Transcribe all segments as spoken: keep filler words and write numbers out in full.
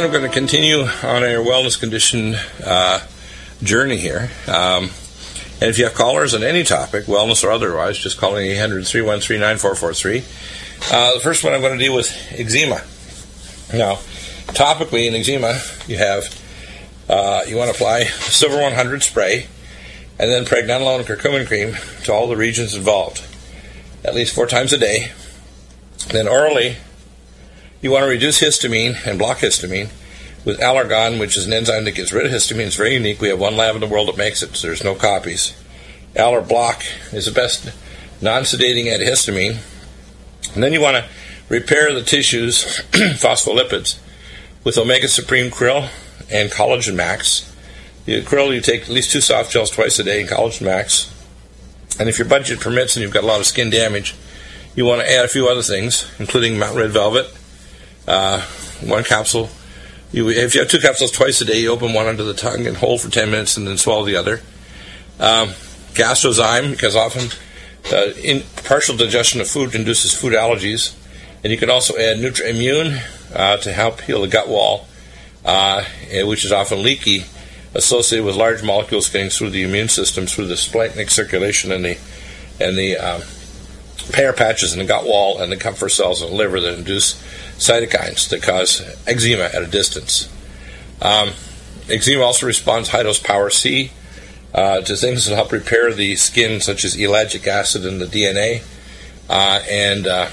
I'm going to continue on our wellness condition uh, journey here. Um, and if you have callers on any topic, wellness or otherwise, just call me eight hundred, three one three, nine four four three. Uh, the first one I'm going to deal with eczema. Now, topically in eczema, you have uh, you want to apply Silver one hundred spray and then pregnenolone and curcumin cream to all the regions involved, at least four times a day. Then orally, you want to reduce histamine and block histamine with Allergon, which is an enzyme that gets rid of histamine. It's very unique. We have one lab in the world that makes it, so there's no copies. Allerblock is the best non-sedating antihistamine. And then you want to repair the tissues, phospholipids, with Omega Supreme Krill and Collagen Max. The krill, you take at least two soft gels twice a day, and Collagen Max. And if your budget permits and you've got a lot of skin damage, you want to add a few other things, including Mountain Red Velvet, uh, one capsule. You, if you have two capsules twice a day, you open one under the tongue and hold for ten minutes and then swallow the other. Um, Gastrozyme, because often uh, in partial digestion of food induces food allergies. And you can also add NutriImmune uh, to help heal the gut wall, uh, which is often leaky, associated with large molecules getting through the immune system, through the splenic circulation and the and the um, pear patches in the gut wall and the comfort cells in the liver that induce cytokines that cause eczema at a distance. Um, eczema also responds high-dose Power C uh, to things that help repair the skin, such as ellagic acid in the D N A, uh, and uh,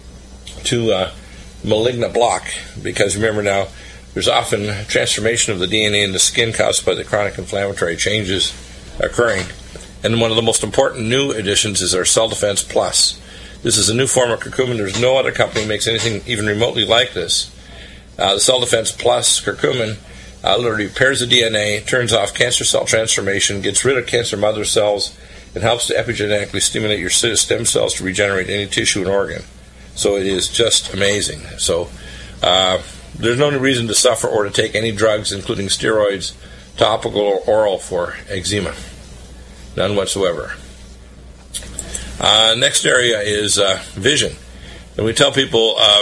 to uh, malignant block, because remember now, there's often transformation of the D N A in the skin caused by the chronic inflammatory changes occurring. And one of the most important new additions is our Cell Defense Plus. This is a new form of curcumin. There's no other company that makes anything even remotely like this. Uh, the Cell Defense Plus curcumin uh, literally repairs the D N A, turns off cancer cell transformation, gets rid of cancer mother cells, and helps to epigenetically stimulate your stem cells to regenerate any tissue and organ. So it is just amazing. So uh, there's no reason to suffer or to take any drugs, including steroids, topical or oral, for eczema. None whatsoever. Uh, next area is uh, vision. And we tell people, uh,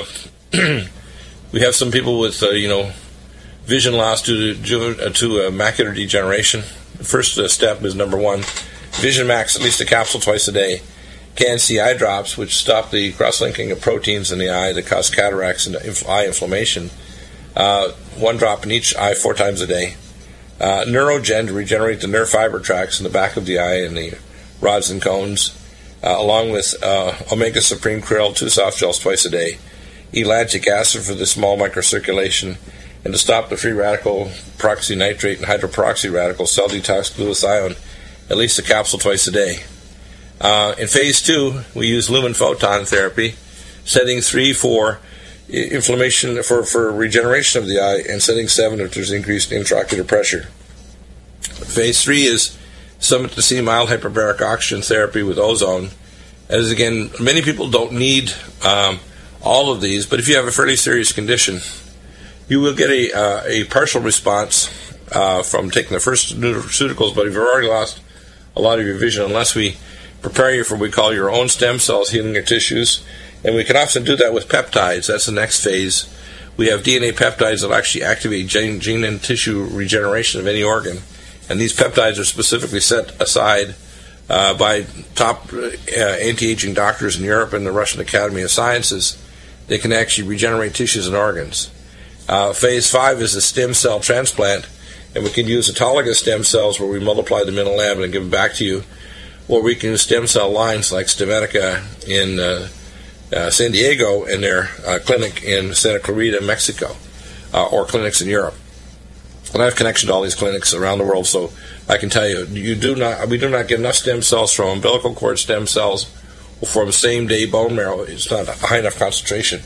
we have some people with, uh, you know, vision loss due to, to uh, macular degeneration. The first uh, step is number one, Vision Max, at least a capsule twice a day. Can-C eye drops, which stop the cross-linking of proteins in the eye that cause cataracts and inf- eye inflammation. Uh, one drop in each eye four times a day. Uh, Neurogen to regenerate the nerve fiber tracts in the back of the eye and the rods and cones, uh, along with uh, Omega Supreme Krill, two soft gels twice a day. Ellagic acid for the small microcirculation, and to stop the free radical peroxynitrate and hydroperoxy radical cell detox glutathione, at least a capsule twice a day. Uh, in phase two, we use lumen photon therapy, setting three for inflammation for, for regeneration of the eye, and setting seven if there's increased intraocular pressure. Phase three is Summit to C mild hyperbaric oxygen therapy with ozone. As again, many people don't need um, all of these, but if you have a fairly serious condition, you will get a uh, a partial response uh, from taking the first nutraceuticals. But if you've already lost a lot of your vision, unless we prepare you for what we call your own stem cells healing your tissues. And we can often do that with peptides. That's the next phase. We have D N A peptides that actually activate gene, gene and tissue regeneration of any organ. And these peptides are specifically set aside uh, by top uh, anti-aging doctors in Europe and the Russian Academy of Sciences. They can actually regenerate tissues and organs. Uh, phase five is a stem cell transplant, and we can use autologous stem cells where we multiply them in a lab and give them back to you. Or we can use stem cell lines like Stemedica in uh, uh, San Diego and their uh, clinic in Santa Clarita, Mexico, uh, or clinics in Europe. And I have connection to all these clinics around the world, so I can tell you, you do not, we do not get enough stem cells from umbilical cord stem cells or from same-day bone marrow. It's not a high enough concentration.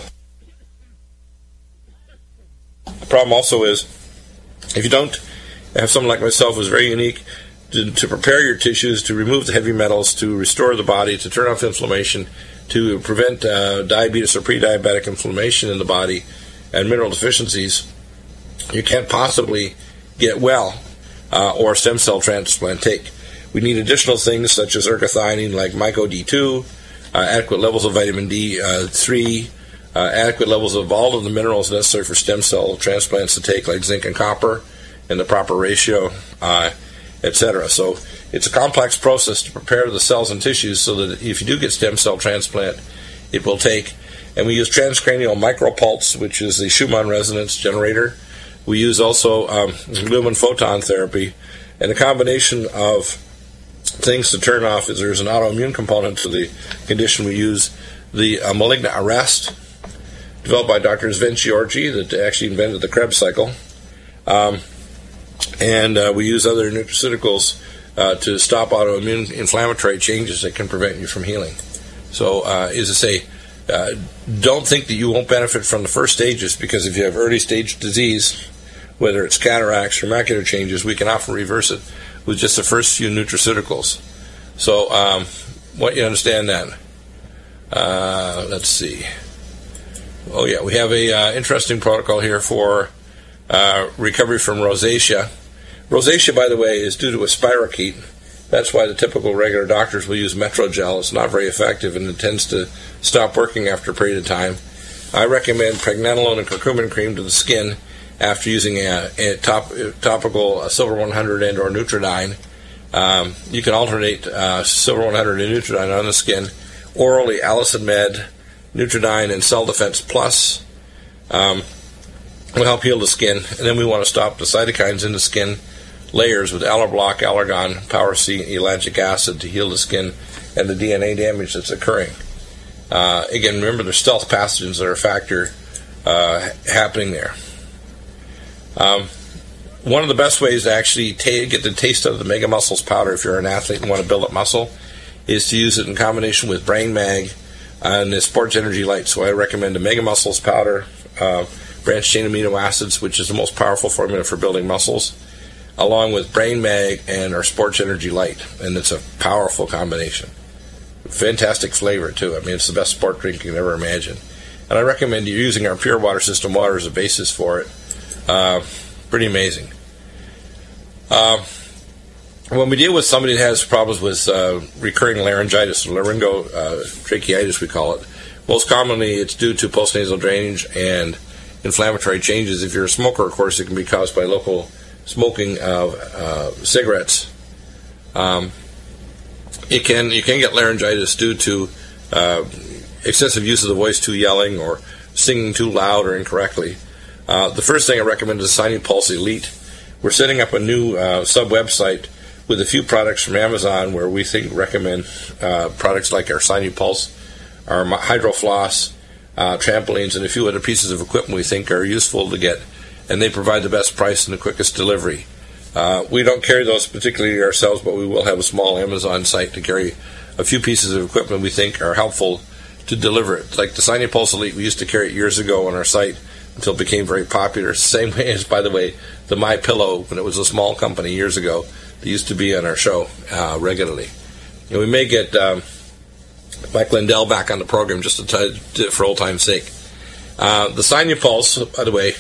The problem also is, if you don't have someone like myself who's very unique, To, to prepare your tissues, to remove the heavy metals, to restore the body, to turn off inflammation, to prevent uh, diabetes or pre-diabetic inflammation in the body and mineral deficiencies, you can't possibly get well uh, or stem cell transplant take. We need additional things such as ergothioneine like myco D two, uh, adequate levels of vitamin D three, uh, adequate levels of all of the minerals necessary for stem cell transplants to take, like zinc and copper, in the proper ratio, uh, et cetera. So it's a complex process to prepare the cells and tissues so that if you do get stem cell transplant, it will take. And we use transcranial micropulse, which is the Schumann resonance generator. We use also um, lumen photon therapy. And a combination of things to turn off is there's an autoimmune component to the condition. We use the uh, malignant arrest, developed by Doctor Sven Giorgi, that actually invented the Krebs cycle. Um, and uh, we use other nutraceuticals uh, to stop autoimmune inflammatory changes that can prevent you from healing. So, uh, as I say, uh, don't think that you won't benefit from the first stages, because if you have early stage disease, whether it's cataracts or macular changes, we can often reverse it with just the first few nutraceuticals. So, um, want you to understand that. Uh, let's see. Oh, yeah, we have a uh, interesting protocol here for uh, recovery from rosacea. Rosacea, by the way, is due to a spirochete. That's why the typical regular doctors will use Metrogel. It's not very effective, and it tends to stop working after a period of time. I recommend pregnenolone and curcumin cream to the skin after using a, a top, topical uh, Silver one hundred and or Nutridyne. Um, you can alternate uh, Silver one hundred and Nutridyne on the skin. Orally, Allicin Med, Nutridyne, and Cell Defense Plus um, will help heal the skin. And then we want to stop the cytokines in the skin layers with Allerblock, Allergon, Power C, and ellagic acid to heal the skin and the D N A damage that's occurring. Uh, again, remember, there's stealth pathogens that are a factor uh, happening there. Um, one of the best ways to actually ta- get the taste of the Mega Muscles powder, if you're an athlete and want to build up muscle, is to use it in combination with Brain Mag and the Sports Energy Light. So I recommend the Mega Muscles powder, uh, branched chain amino acids, which is the most powerful formula for building muscles, along with Brain Mag and our Sports Energy Light. And it's a powerful combination. Fantastic flavor, too. I mean, it's the best sport drink you can ever imagine. And I recommend you using our Pure Water System water as a basis for it. Uh, pretty amazing. Uh, when we deal with somebody that has problems with uh, recurring laryngitis, or laryngo uh, tracheitis, we call it, most commonly it's due to postnasal drainage and inflammatory changes. If you're a smoker, of course, it can be caused by local smoking of uh, cigarettes. Um, it can you can get laryngitis due to uh, excessive use of the voice, too yelling, or singing too loud or incorrectly. Uh, the first thing I recommend is Sinupulse Elite. We're setting up a new uh, sub-website with a few products from Amazon where we think recommend uh, products like our Sinupulse, our HydroFloss, uh, trampolines, and a few other pieces of equipment we think are useful to get, and they provide the best price and the quickest delivery. Uh, we don't carry those particularly ourselves, but we will have a small Amazon site to carry a few pieces of equipment we think are helpful to deliver it. Like the Sinupulse Elite, we used to carry it years ago on our site until it became very popular. Same way as, by the way, the MyPillow, when it was a small company years ago, they used to be on our show uh, regularly. And we may get um, Mike Lindell back on the program just to t- for old time's sake. Uh, the Sinupulse, by the way,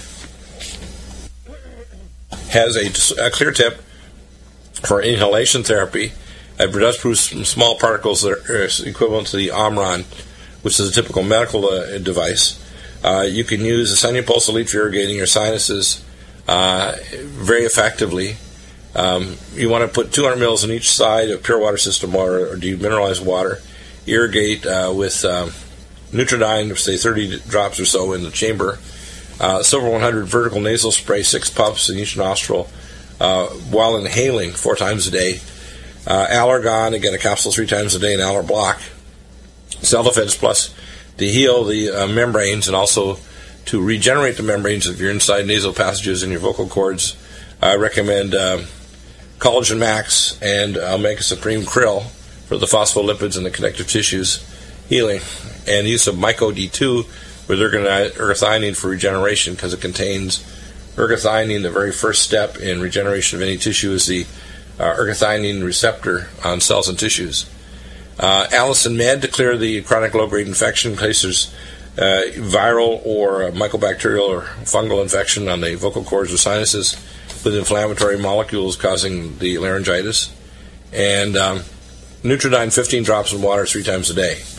has a, a clear tip for inhalation therapy. It does produce some small particles that are equivalent to the Omron, which is a typical medical uh, device. Uh, you can use the Sinupulse Elite for irrigating your sinuses uh, very effectively. Um, you want to put two hundred mils on each side of Pure Water System water or demineralized water. Irrigate uh, with um, Nutridyne, say thirty drops or so in the chamber. Uh, Silver one hundred vertical nasal spray, six puffs in each nostril, uh, while inhaling four times a day. Uh, Allergon, again, a capsule three times a day, and Allerblock. Cell Defense Plus to heal the uh, membranes and also to regenerate the membranes of your inside nasal passages and your vocal cords. I recommend uh, Collagen Max and Omega Supreme Krill for the phospholipids and the connective tissues healing, and use of Myco D two with ergothioneine for regeneration, because it contains ergothioneine. The very first step in regeneration of any tissue is the uh, ergothioneine receptor on cells and tissues. Uh, Allicin Med to clear the chronic low-grade infection in case there's uh, viral or mycobacterial or fungal infection on the vocal cords or sinuses with inflammatory molecules causing the laryngitis. And um, Nutridyne fifteen drops in water three times a day.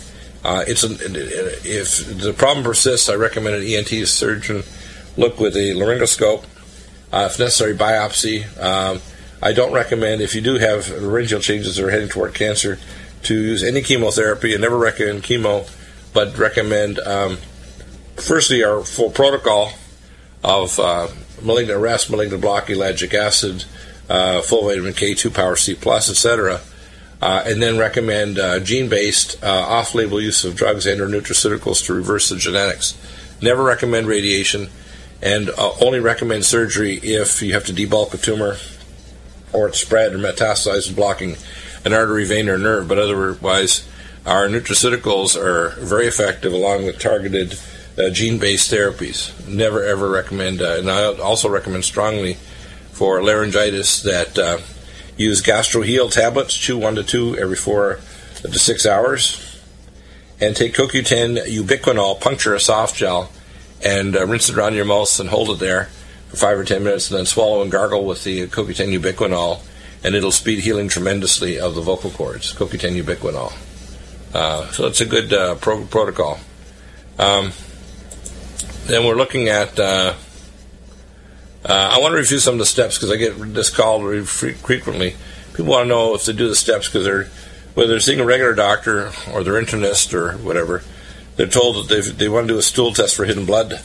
Uh, it's an, if the problem persists, I recommend an E N T surgeon look with a laryngoscope, uh, if necessary, biopsy. Um, I don't recommend, if you do have laryngeal changes that are heading toward cancer, to use any chemotherapy. I never recommend chemo, but recommend, um, firstly, our full protocol of uh, malignant arrest, malignant block, ellagic acid, uh, full vitamin K two, power C plus, et cetera. Uh, and then recommend uh, gene-based uh, off-label use of drugs and or nutraceuticals to reverse the genetics. Never recommend radiation, and uh, only recommend surgery if you have to debulk a tumor or it's spread or metastasized, blocking an artery, vein, or nerve. But otherwise, our nutraceuticals are very effective along with targeted uh, gene-based therapies. Never, ever recommend, uh, and I also recommend strongly for laryngitis that uh, use GastroHeal tablets, chew one to two every four to six hours, and take Co Q ten ubiquinol, puncture a soft gel, and uh, rinse it around your mouth and hold it there for five or ten minutes, and then swallow and gargle with the Co Q ten ubiquinol, and it'll speed healing tremendously of the vocal cords. Co Q ten ubiquinol. Uh, so it's a good uh, pro- protocol. Um, then we're looking at. Uh, Uh, I want to review some of the steps because I get this call very frequently. People want to know if they do the steps because they're, whether they're seeing a regular doctor or their internist or whatever, they're told that they they want to do a stool test for hidden blood.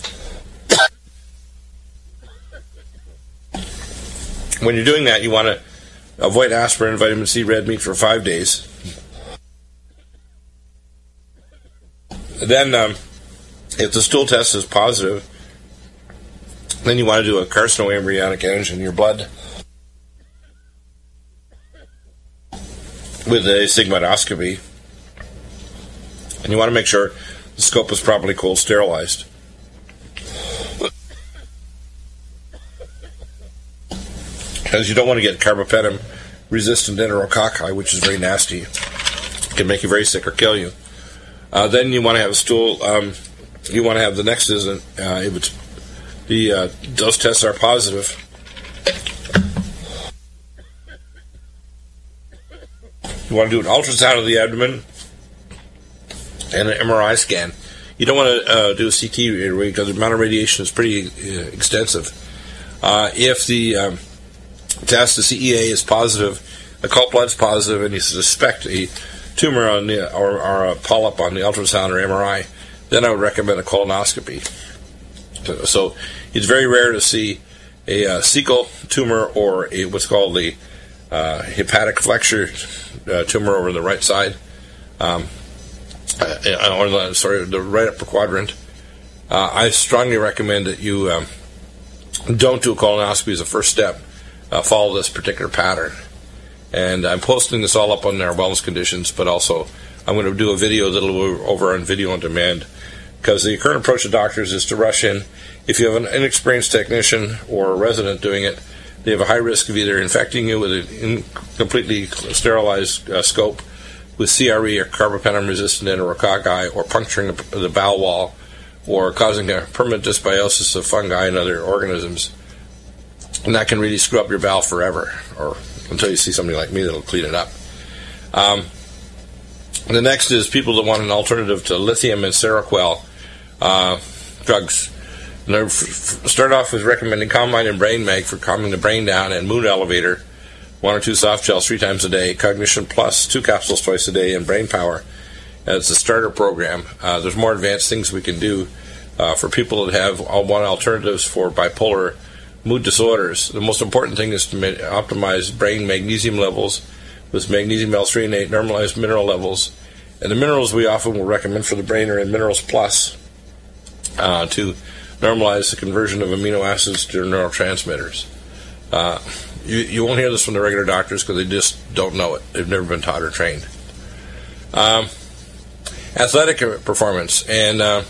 When you're doing that, you want to avoid aspirin, vitamin C, red meat for five days. Then, um, if the stool test is positive, then you want to do a carcinoembryonic antigen in your blood with a sigmoidoscopy. And you want to make sure the scope is properly cold sterilized. Because you don't want to get carbapenem-resistant enterococci, which is very nasty. It can make you very sick or kill you. Uh, then you want to have a stool. Um, you want to have the next is uh, if it's The uh, those tests are positive. You want to do an ultrasound of the abdomen and an M R I scan. You don't want to uh, do a C T because the amount of radiation is pretty uh, extensive. Uh, if the um, test, the C E A, is positive, the cord blood's positive, and you suspect a tumor on the or, or a polyp on the ultrasound or M R I, then I would recommend a colonoscopy. So it's very rare to see a uh, cecal tumor or a what's called the uh, hepatic flexure uh, tumor over the right side, um, uh, or the, sorry, the right upper quadrant. Uh, I strongly recommend that you um, don't do a colonoscopy as a first step. Uh, follow this particular pattern. And I'm posting this all up on our wellness conditions, but also I'm going to do a video that'll go over on video on demand. Because the current approach to doctors is to rush in. If you have an inexperienced technician or a resident doing it, they have a high risk of either infecting you with an incompletely sterilized uh, scope with C R E or carbapenem-resistant enterococci, or puncturing the bowel wall, or causing a permanent dysbiosis of fungi and other organisms. And that can really screw up your bowel forever, or until you see somebody like me that'll clean it up. Um, the next is people that want an alternative to lithium and Seroquel uh, drugs. And I start off with recommending Calm-Mind and Brain Mag for calming the brain down, and Mood Elevator, one or two soft gels three times a day, Cognition Plus, two capsules twice a day, and Brain Power. And it's a starter program. Uh, there's more advanced things we can do uh, for people that have uh, want alternatives for bipolar mood disorders. The most important thing is to ma- optimize brain magnesium levels with magnesium L-threonate, normalized mineral levels. And the minerals we often will recommend for the brain are in Minerals Plus uh, to normalize the conversion of amino acids to neurotransmitters. Uh, you, you won't hear this from the regular doctors because they just don't know it. They've never been taught or trained. Um, athletic performance. And uh,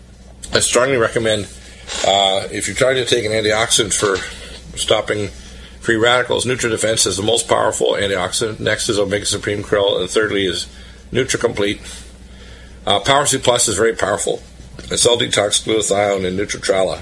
I strongly recommend, uh, if you're trying to take an antioxidant for stopping free radicals, NutriDefense is the most powerful antioxidant. Next is Omega Supreme Krill, and thirdly is NutriComplete. Uh, Power C Plus is very powerful. It's Cell Detox, glutathione, and Nutritrala.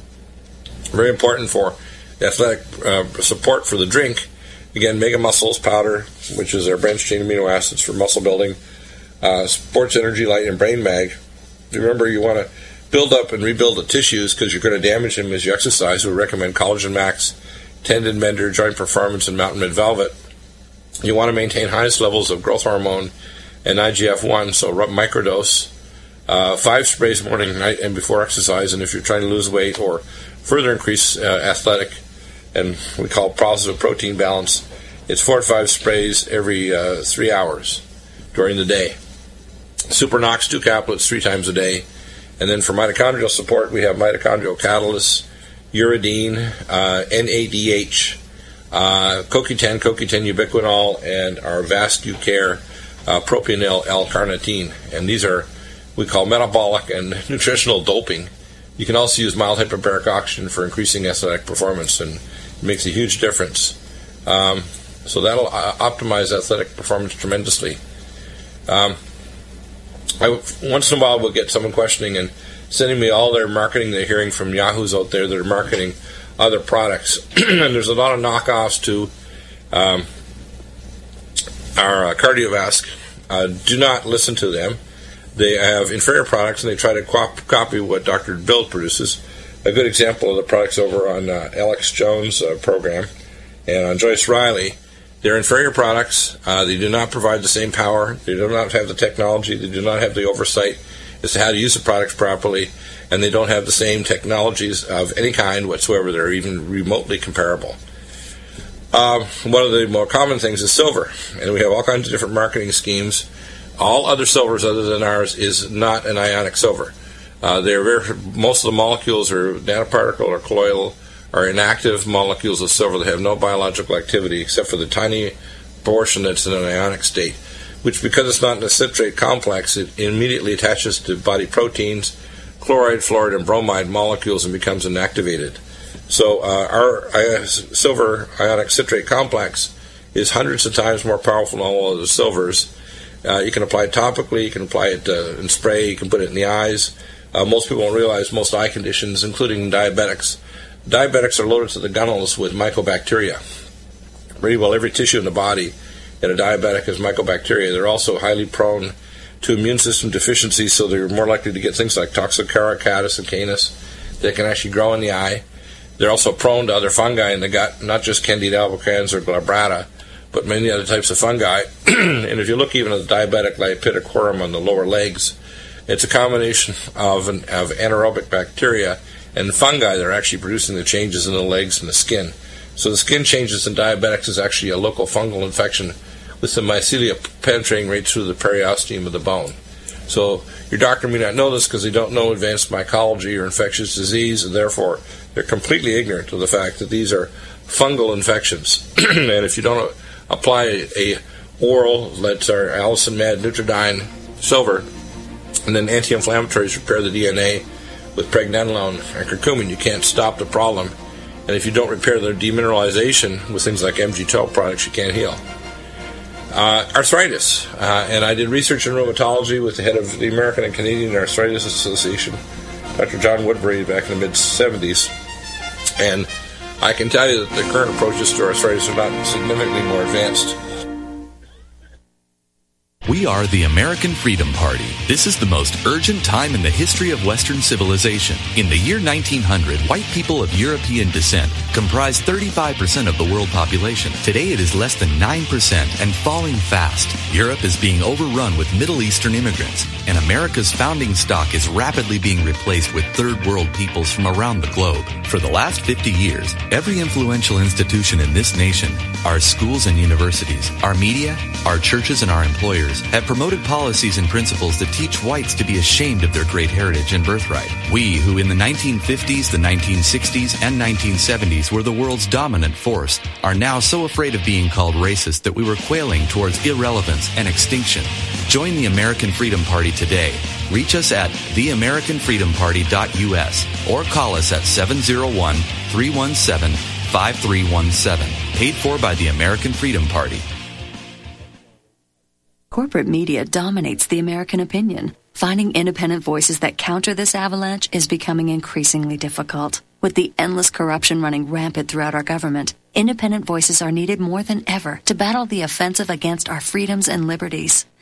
Very important for athletic uh, support for the drink. Again, Mega Muscles powder, which is our branched chain amino acids for muscle building. uh, Sports Energy Light and Brain Mag. Remember, you want to build up and rebuild the tissues because you're going to damage them as you exercise. We recommend Collagen Max, Tendon Mender, Joint Performance, and Mountain Mid Velvet. You want to maintain highest levels of growth hormone and I G F one, so microdose. Uh, five sprays morning, night, and before exercise. And if you're trying to lose weight or further increase uh, athletic, and we call it positive protein balance, it's four to five sprays every uh, three hours during the day. Supernox, two caplets, three times a day. And then for mitochondrial support, we have mitochondrial catalysts, uridine, uh, N A D H, uh, C O Q ten, C O Q ten ubiquinol, and our VascuCare uh, propionyl L-carnitine. And these are we call metabolic and nutritional doping. You can also use mild hyperbaric oxygen for increasing athletic performance, and it makes a huge difference. Um, so that'll uh, optimize athletic performance tremendously. Um, I, once in a while we'll get someone questioning and sending me all their marketing they're hearing from yahoos out there that are marketing other products. And there's a lot of knockoffs to um, our uh, cardiovasc. Uh, do not listen to them. They have inferior products, and they try to cop- copy what Doctor Bill produces. A good example of the products over on uh, Alex Jones' uh, program and on Joyce Riley. They're inferior products. Uh, they do not provide the same power. They do not have the technology. They do not have the oversight as to how to use the products properly, and they don't have the same technologies of any kind whatsoever that are even remotely comparable. Uh, one of the more common things is silver, and we have all kinds of different marketing schemes. All other silvers other than ours is not an ionic silver. Uh, they're very, most of the molecules are nanoparticle or colloidal, are inactive molecules of silver that have no biological activity except for the tiny portion that's in an ionic state, which, because it's not in a citrate complex, it immediately attaches to body proteins, chloride, fluoride, and bromide molecules and becomes inactivated. So uh, our uh, silver ionic citrate complex is hundreds of times more powerful than all other silvers. Uh, you can apply it topically, you can apply it uh, in spray, you can put it in the eyes. Uh, most people don't realize most eye conditions, including diabetics, diabetics are loaded to the gunnels with mycobacteria. Pretty well every tissue in the body in a diabetic has mycobacteria. They're also highly prone to immune system deficiencies, so they're more likely to get things like Toxocara, Catus, and Canis that can actually grow in the eye. They're also prone to other fungi in the gut, not just Candida albicans or Glabrata, but many other types of fungi. And if you look even at the diabetic lipidicorum on the lower legs, it's a combination of, an, of anaerobic bacteria and fungi that are actually producing the changes in the legs and the skin. So the skin changes in diabetics is actually a local fungal infection with the mycelia penetrating right through the periosteum of the bone. So your doctor may not know this because they don't know advanced mycology or infectious disease, and therefore they're completely ignorant of the fact that these are fungal infections. And if you don't apply a, a oral, that's our Allison Med Nutridyne Silver, and then anti-inflammatories repair the D N A with pregnenolone and curcumin, you can't stop the problem. And if you don't repair the demineralization with things like M G twelve products, you can't heal. Uh, arthritis. Uh, and I did research in rheumatology with the head of the American and Canadian Arthritis Association, Doctor John Woodbury, back in the mid-seventies. And I can tell you that the current approaches to arthritis are not significantly more advanced. We are the American Freedom Party. This is the most urgent time in the history of Western civilization. In the year nineteen hundred, white people of European descent comprised thirty-five percent of the world population. Today it is less than nine percent and falling fast. Europe is being overrun with Middle Eastern immigrants, and America's founding stock is rapidly being replaced with third world peoples from around the globe. For the last fifty years, every influential institution in this nation, our schools and universities, our media, our churches, and our employers have promoted policies and principles that teach whites to be ashamed of their great heritage and birthright. We, who in the nineteen fifties, the nineteen sixties, and nineteen seventies were the world's dominant force, are now so afraid of being called racist that we were quailing towards irrelevance and extinction. Join the American Freedom Party today. Reach us at the american freedom party dot u s or call us at seven oh one, three one seven, five three one seven. Paid for by the American Freedom Party. Corporate media dominates the American opinion. Finding independent voices that counter this avalanche is becoming increasingly difficult. With the endless corruption running rampant throughout our government, independent voices are needed more than ever to battle the offensive against our freedoms and liberties.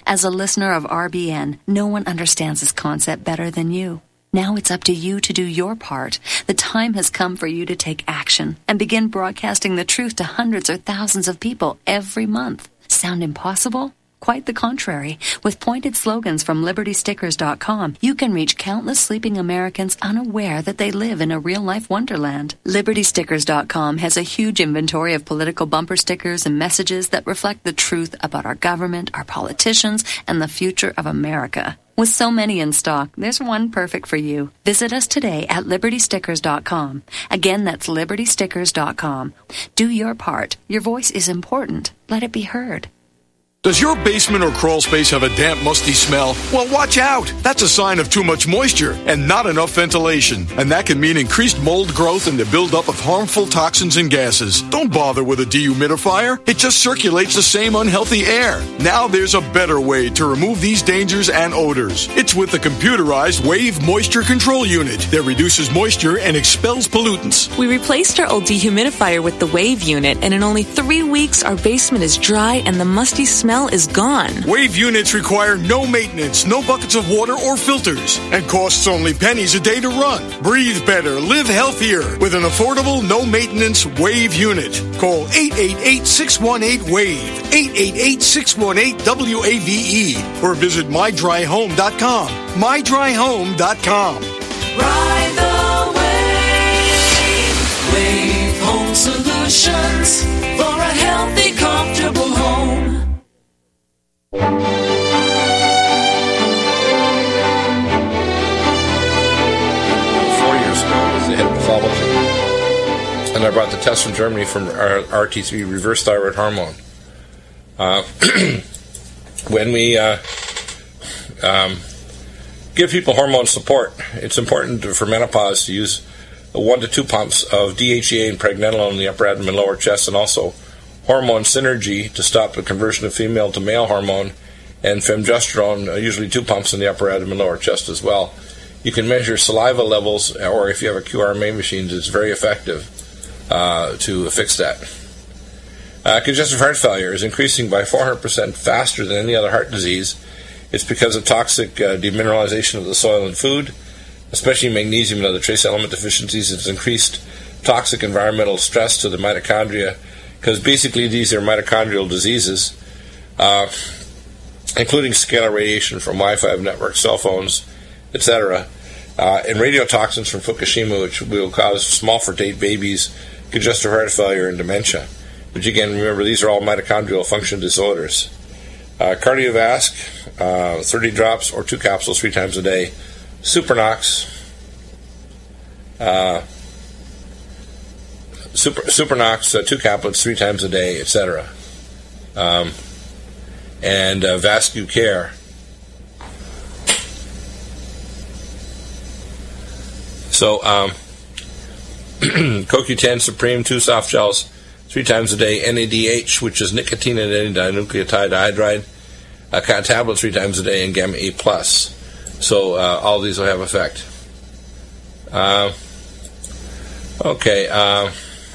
As a listener of R B N, no one understands this concept better than you. Now it's up to you to do your part. The time has come for you to take action and begin broadcasting the truth to hundreds or thousands of people every month. Sound impossible? Quite the contrary. With pointed slogans from Liberty Stickers dot com, you can reach countless sleeping Americans unaware that they live in a real-life wonderland. Liberty Stickers dot com has a huge inventory of political bumper stickers and messages that reflect the truth about our government, our politicians, and the future of America. With so many in stock, there's one perfect for you. Visit us today at Liberty Stickers dot com. Again, that's Liberty Stickers dot com. Do your part. Your voice is important. Let it be heard. Does your basement or crawl space have a damp, musty smell? Well, watch out. That's a sign of too much moisture and not enough ventilation. And that can mean increased mold growth and the buildup of harmful toxins and gases. Don't bother with a dehumidifier. It just circulates the same unhealthy air. Now there's a better way to remove these dangers and odors. It's with the computerized Wave Moisture Control Unit that reduces moisture and expels pollutants. We replaced our old dehumidifier with the Wave unit, and in only three weeks, our basement is dry and the musty smell is gone. Wave units require no maintenance, no buckets of water or filters, and costs only pennies a day to run. Breathe better, live healthier with an affordable, no-maintenance Wave unit. Call eight eight eight, six one eight, WAVE, eight eight eight, six one eight, W A V E, or visit my dry home dot com. my dry home dot com. Ride the wave. Wave Home Solutions for a healthy, comfortable home. Four years ago, I was the head of pathology, and I brought the test from Germany from R T three, reverse thyroid hormone. Uh, when we uh, um, give people hormone support, it's important for menopause to use one to two pumps of D H E A and pregnenolone in the upper abdomen, lower chest, and also hormone synergy to stop the conversion of female to male hormone, and femgesterone, uh, usually two pumps in the upper abdomen, lower chest as well. You can measure saliva levels, or if you have a Q R M A machine, it's very effective uh, to fix that. Uh, congestive heart failure is increasing by four hundred percent faster than any other heart disease. It's because of toxic uh, demineralization of the soil and food, especially magnesium and other trace element deficiencies. It's increased toxic environmental stress to the mitochondria, because basically these are mitochondrial diseases, uh, including scalar radiation from Wi-Fi networks, cell phones, et cetera, uh, and radiotoxins from Fukushima, which will cause small fertility babies, congestive heart failure, and dementia. Which again, remember, these are all mitochondrial function disorders. Uh, Cardiovasc, uh, thirty drops or two capsules three times a day. Supernox, uh, Super, Supernox, uh, two caplets, three times a day, et cetera. Um, and uh, VascuCare. So, um, C O Q ten Supreme, two soft gels, three times a day. N A D H, which is nicotine and dinucleotide dihydride, a tablet three times a day, and Gamma E plus. So, uh, all these will have effect. Uh, okay. Uh,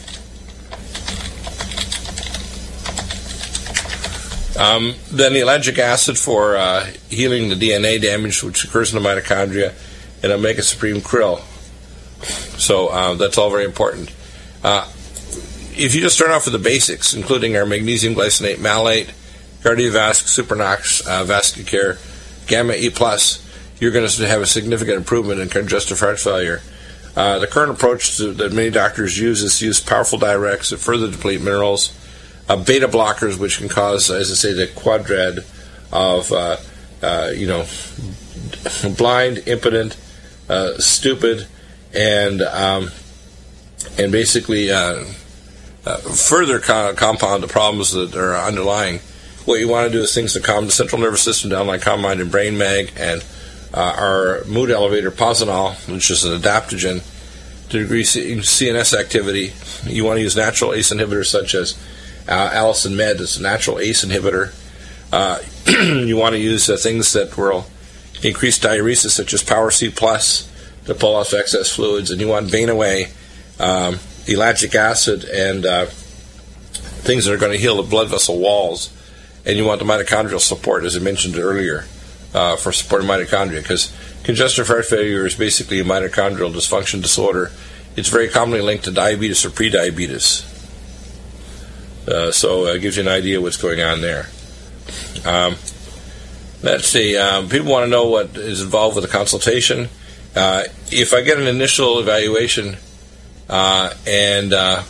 Um, then the ellagic acid for uh, healing the D N A damage which occurs in the mitochondria, and Omega Supreme Krill. So uh, that's all very important. Uh, if you just start off with the basics, including our magnesium glycinate malate, Cardiovasc, Supernox, uh, VascuCare, Gamma E plus, you're going to have a significant improvement in congestive heart failure. Uh, the current approach to, that many doctors use is to use powerful diuretics that further deplete minerals. Uh, beta blockers, which can cause, as I say, the quadrad of, uh, uh, you know, blind, impotent, uh, stupid, and um, and basically uh, uh, further co- compound the problems that are underlying. What you want to do is things to calm the central nervous system down, like Calm Mind and Brain Mag, and uh, our mood elevator, Posonol, which is an adaptogen to decrease C N S activity. You want to use natural A C E inhibitors such as Uh, Allicin Med is a natural A C E inhibitor. Uh, you want to use uh, things that will increase diuresis, such as Power C Plus, to pull off excess fluids. And you want Vein Away, um, ellagic acid, and uh, things that are going to heal the blood vessel walls. and you want the mitochondrial support, as I mentioned earlier, uh, for supporting mitochondria, because congestive heart failure is basically a mitochondrial dysfunction disorder. It's very commonly linked to diabetes or prediabetes. Uh, so it gives you an idea what's going on there. Um, let's see. Um, people want to know what is involved with the consultation. Uh, if I get an initial evaluation uh, and uh,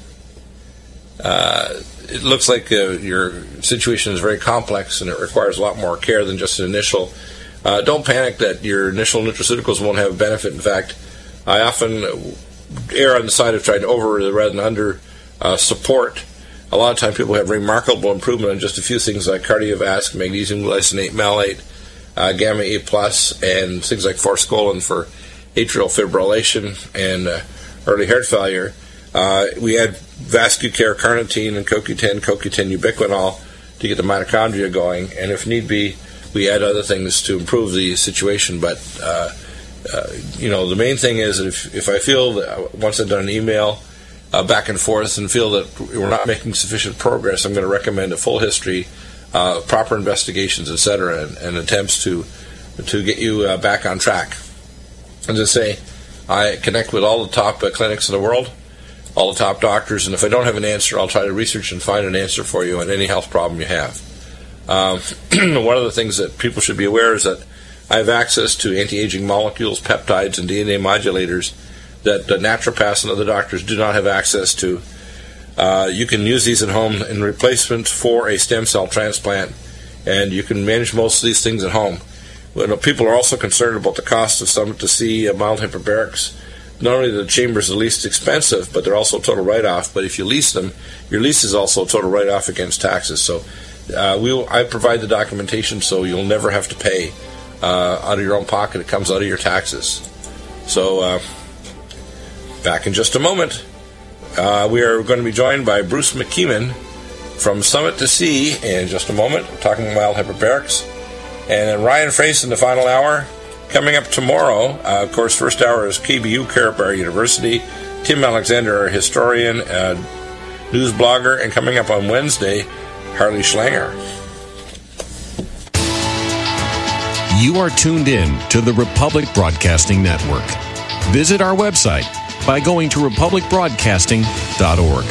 uh, it looks like uh, your situation is very complex and it requires a lot more care than just an initial, uh, don't panic that your initial nutraceuticals won't have a benefit. In fact, I often err on the side of trying to over rather than under uh, support. A lot of times people have remarkable improvement on just a few things like cardiovascular, magnesium glycinate, malate, uh, gamma A plus, and things like forskolin for atrial fibrillation and uh, early heart failure. Uh, we add Vascucare carnitine and CoQ ten, CoQ ten ubiquinol to get the mitochondria going, and if need be, we add other things to improve the situation. But uh, uh, you know, the main thing is that if, if I feel that once I've done an email uh, back and forth and feel that we're not making sufficient progress, I'm going to recommend a full history, uh, proper investigations, et cetera, and, and attempts to to get you uh, back on track. As I say, I connect with all the top uh, clinics in the world, all the top doctors, and if I don't have an answer, I'll try to research and find an answer for you on any health problem you have. Um, one of the things that people should be aware is that I have access to anti-aging molecules, peptides, and D N A modulators that uh, naturopaths and other doctors do not have access to. Uh, you can use these at home in replacement for a stem cell transplant, and you can manage most of these things at home. Well, people are also concerned about the cost of some to see uh, mild hyperbarics. Not only the chambers are the least expensive, but they're also a total write-off. But if you lease them, your lease is also a total write-off against taxes. So uh, we will, I provide the documentation so you'll never have to pay uh, out of your own pocket. It comes out of your taxes. So uh, back in just a moment. Uh, we are going to be joined by Bruce McKeeman from Summit to Sea in just a moment. We're talking mild hyperbarics. And then Ryan Frace in the final hour. Coming up tomorrow, uh, of course, first hour is K B U, Caribbean University. Tim Alexander, our historian, uh, news blogger. And coming up on Wednesday, Harley Schlanger. You are tuned in to the Republic Broadcasting Network. Visit our website by going to republic broadcasting dot org.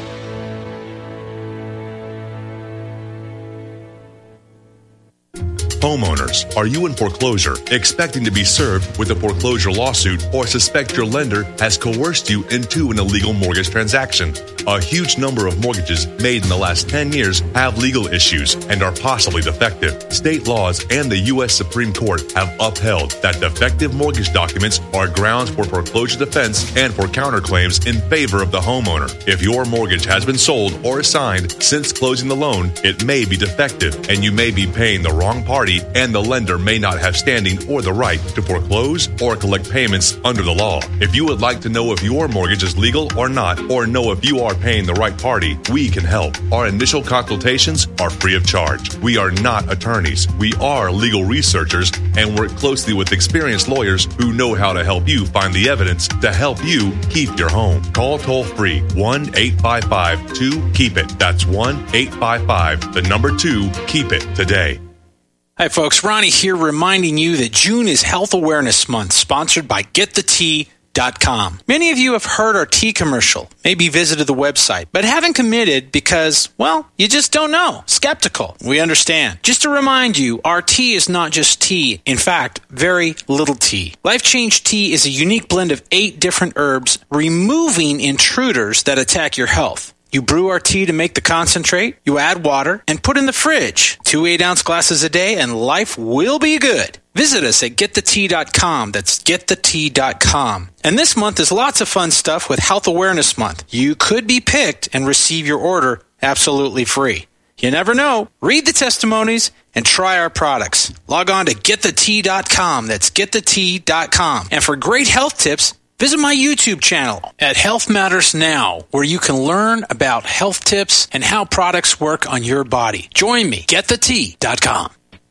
Homeowners, are you in foreclosure, expecting to be served with a foreclosure lawsuit, or suspect your lender has coerced you into an illegal mortgage transaction? A huge number of mortgages made in the last ten years have legal issues and are possibly defective. State laws and the U S Supreme Court have upheld that defective mortgage documents are grounds for foreclosure defense and for counterclaims in favor of the homeowner. If your mortgage has been sold or assigned since closing the loan, it may be defective and you may be paying the wrong party, and the lender may not have standing or the right to foreclose or collect payments under the law. If you would like to know if your mortgage is legal or not, or know if you are paying the right party, we can help. Our initial consultations are free of charge. We are not attorneys. We are legal researchers and work closely with experienced lawyers who know how to help you find the evidence to help you keep your home. Call toll free one eight five five two keep it. That's one eight five five, the number two, keep it today. Hi folks, Ronnie here reminding you that June is Health Awareness Month, sponsored by get the tea dot com. Many of you have heard our tea commercial, maybe visited the website, but haven't committed because, well, you just don't know. Skeptical. We understand. Just to remind you, our tea is not just tea. In fact, very little tea. Life Change Tea is a unique blend of eight different herbs, removing intruders that attack your health. You brew our tea to make the concentrate, you add water, and put in the fridge. Two eight-ounce glasses a day, and life will be good. Visit us at get the tea dot com. That's get the tea dot com. And this month is lots of fun stuff with Health Awareness Month. You could be picked and receive your order absolutely free. You never know. Read the testimonies and try our products. Log on to get the tea dot com. That's get the tea dot com. And for great health tips, visit my YouTube channel at Health Matters Now, where you can learn about health tips and how products work on your body. Join me, get the tea dot com.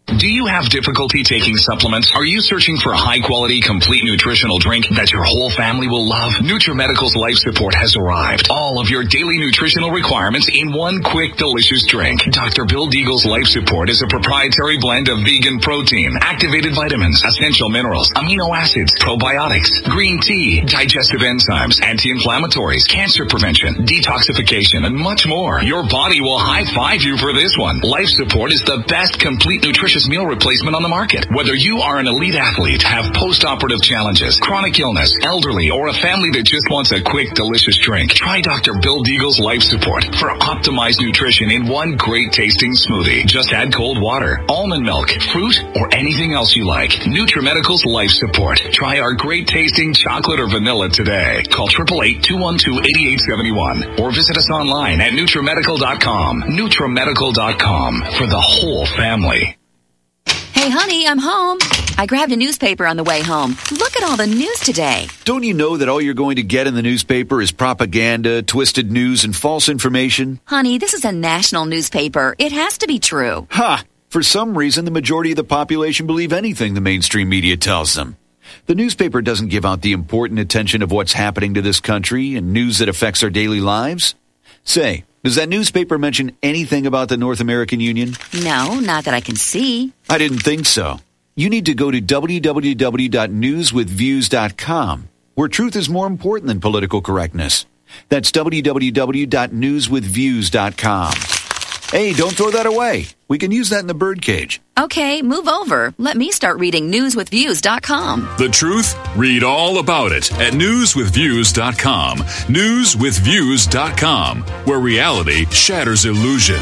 Do you have difficulty taking supplements? Are you searching for a high-quality, complete nutritional drink that your whole family will love? NutriMedical's Life Support has arrived. All of your daily nutritional requirements in one quick, delicious drink. Doctor Bill Deagle's Life Support is a proprietary blend of vegan protein, activated vitamins, essential minerals, amino acids, probiotics, green tea, digestive enzymes, anti-inflammatories, cancer prevention, detoxification, and much more. Your body will high-five you for this one. Life Support is the best complete nutrition meal replacement on the market. Whether you are an elite athlete, have post-operative challenges, chronic illness, elderly, or a family that just wants a quick, delicious drink, try Doctor Bill Deagle's Life Support for optimized nutrition in one great tasting smoothie. Just add cold water, almond milk, fruit, or anything else you like. NutriMedical's Life Support. Try our great tasting chocolate or vanilla today. Call eight eight eight, two one two, eight eight seven one or visit us online at NutriMedical dot com. NutriMedical dot com for the whole family. Hey, honey, I'm home. I grabbed a newspaper on the way home. Look at all the news today. Don't you know that all you're going to get in the newspaper is propaganda, twisted news, and false information? Honey, this is a national newspaper. It has to be true. Ha! For some reason, the majority of the population believe anything the mainstream media tells them. The newspaper doesn't give out the important attention of what's happening to this country and news that affects our daily lives. Say, does that newspaper mention anything about the North American Union? No, not that I can see. I didn't think so. You need to go to w w w dot news with views dot com, where truth is more important than political correctness. That's w w w dot news with views dot com. Hey, don't throw that away. We can use that in the birdcage. Okay, move over. Let me start reading news with views dot com. The truth? Read all about it at news with views dot com. news with views dot com, where reality shatters illusion.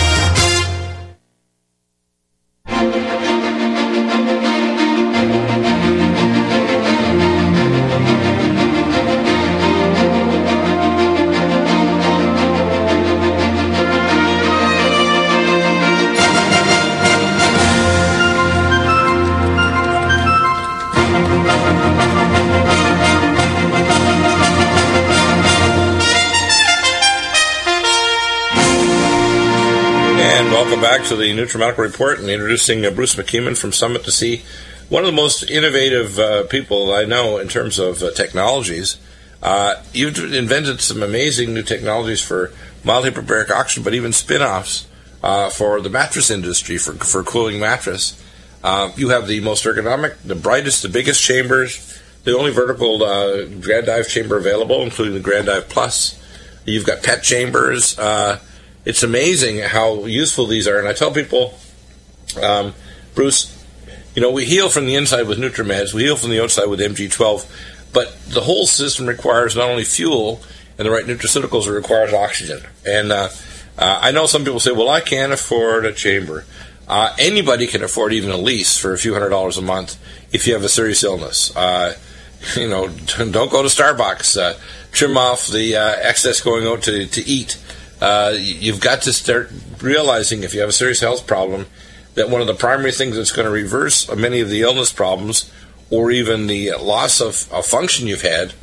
Welcome back to the NutriMedical Report, and introducing uh, Bruce McKeeman from Summit to Sea, one of the most innovative uh, people I know in terms of uh, technologies. Uh, you've invented some amazing new technologies for mild hyperbaric oxygen, but even spin-offs uh, for the mattress industry, for, for cooling mattress. Uh, you have the most ergonomic, the brightest, the biggest chambers, the only vertical uh, Grand Dive chamber available, including the Grand Dive Plus. You've got pet chambers. Uh, It's amazing how useful these are. And I tell people, um, Bruce, you know, we heal from the inside with NutriMeds, we heal from the outside with M G twelve, but the whole system requires not only fuel and the right nutraceuticals, it requires oxygen. And uh, uh, I know some people say, well, I can't afford a chamber. Uh, anybody can afford even a lease for a few hundred dollars a month if you have a serious illness. Uh, you know, don't go to Starbucks. Uh, trim off the uh, excess going out to, to eat. Uh, you've got to start realizing if you have a serious health problem that one of the primary things that's going to reverse many of the illness problems or even the loss of, of function you've had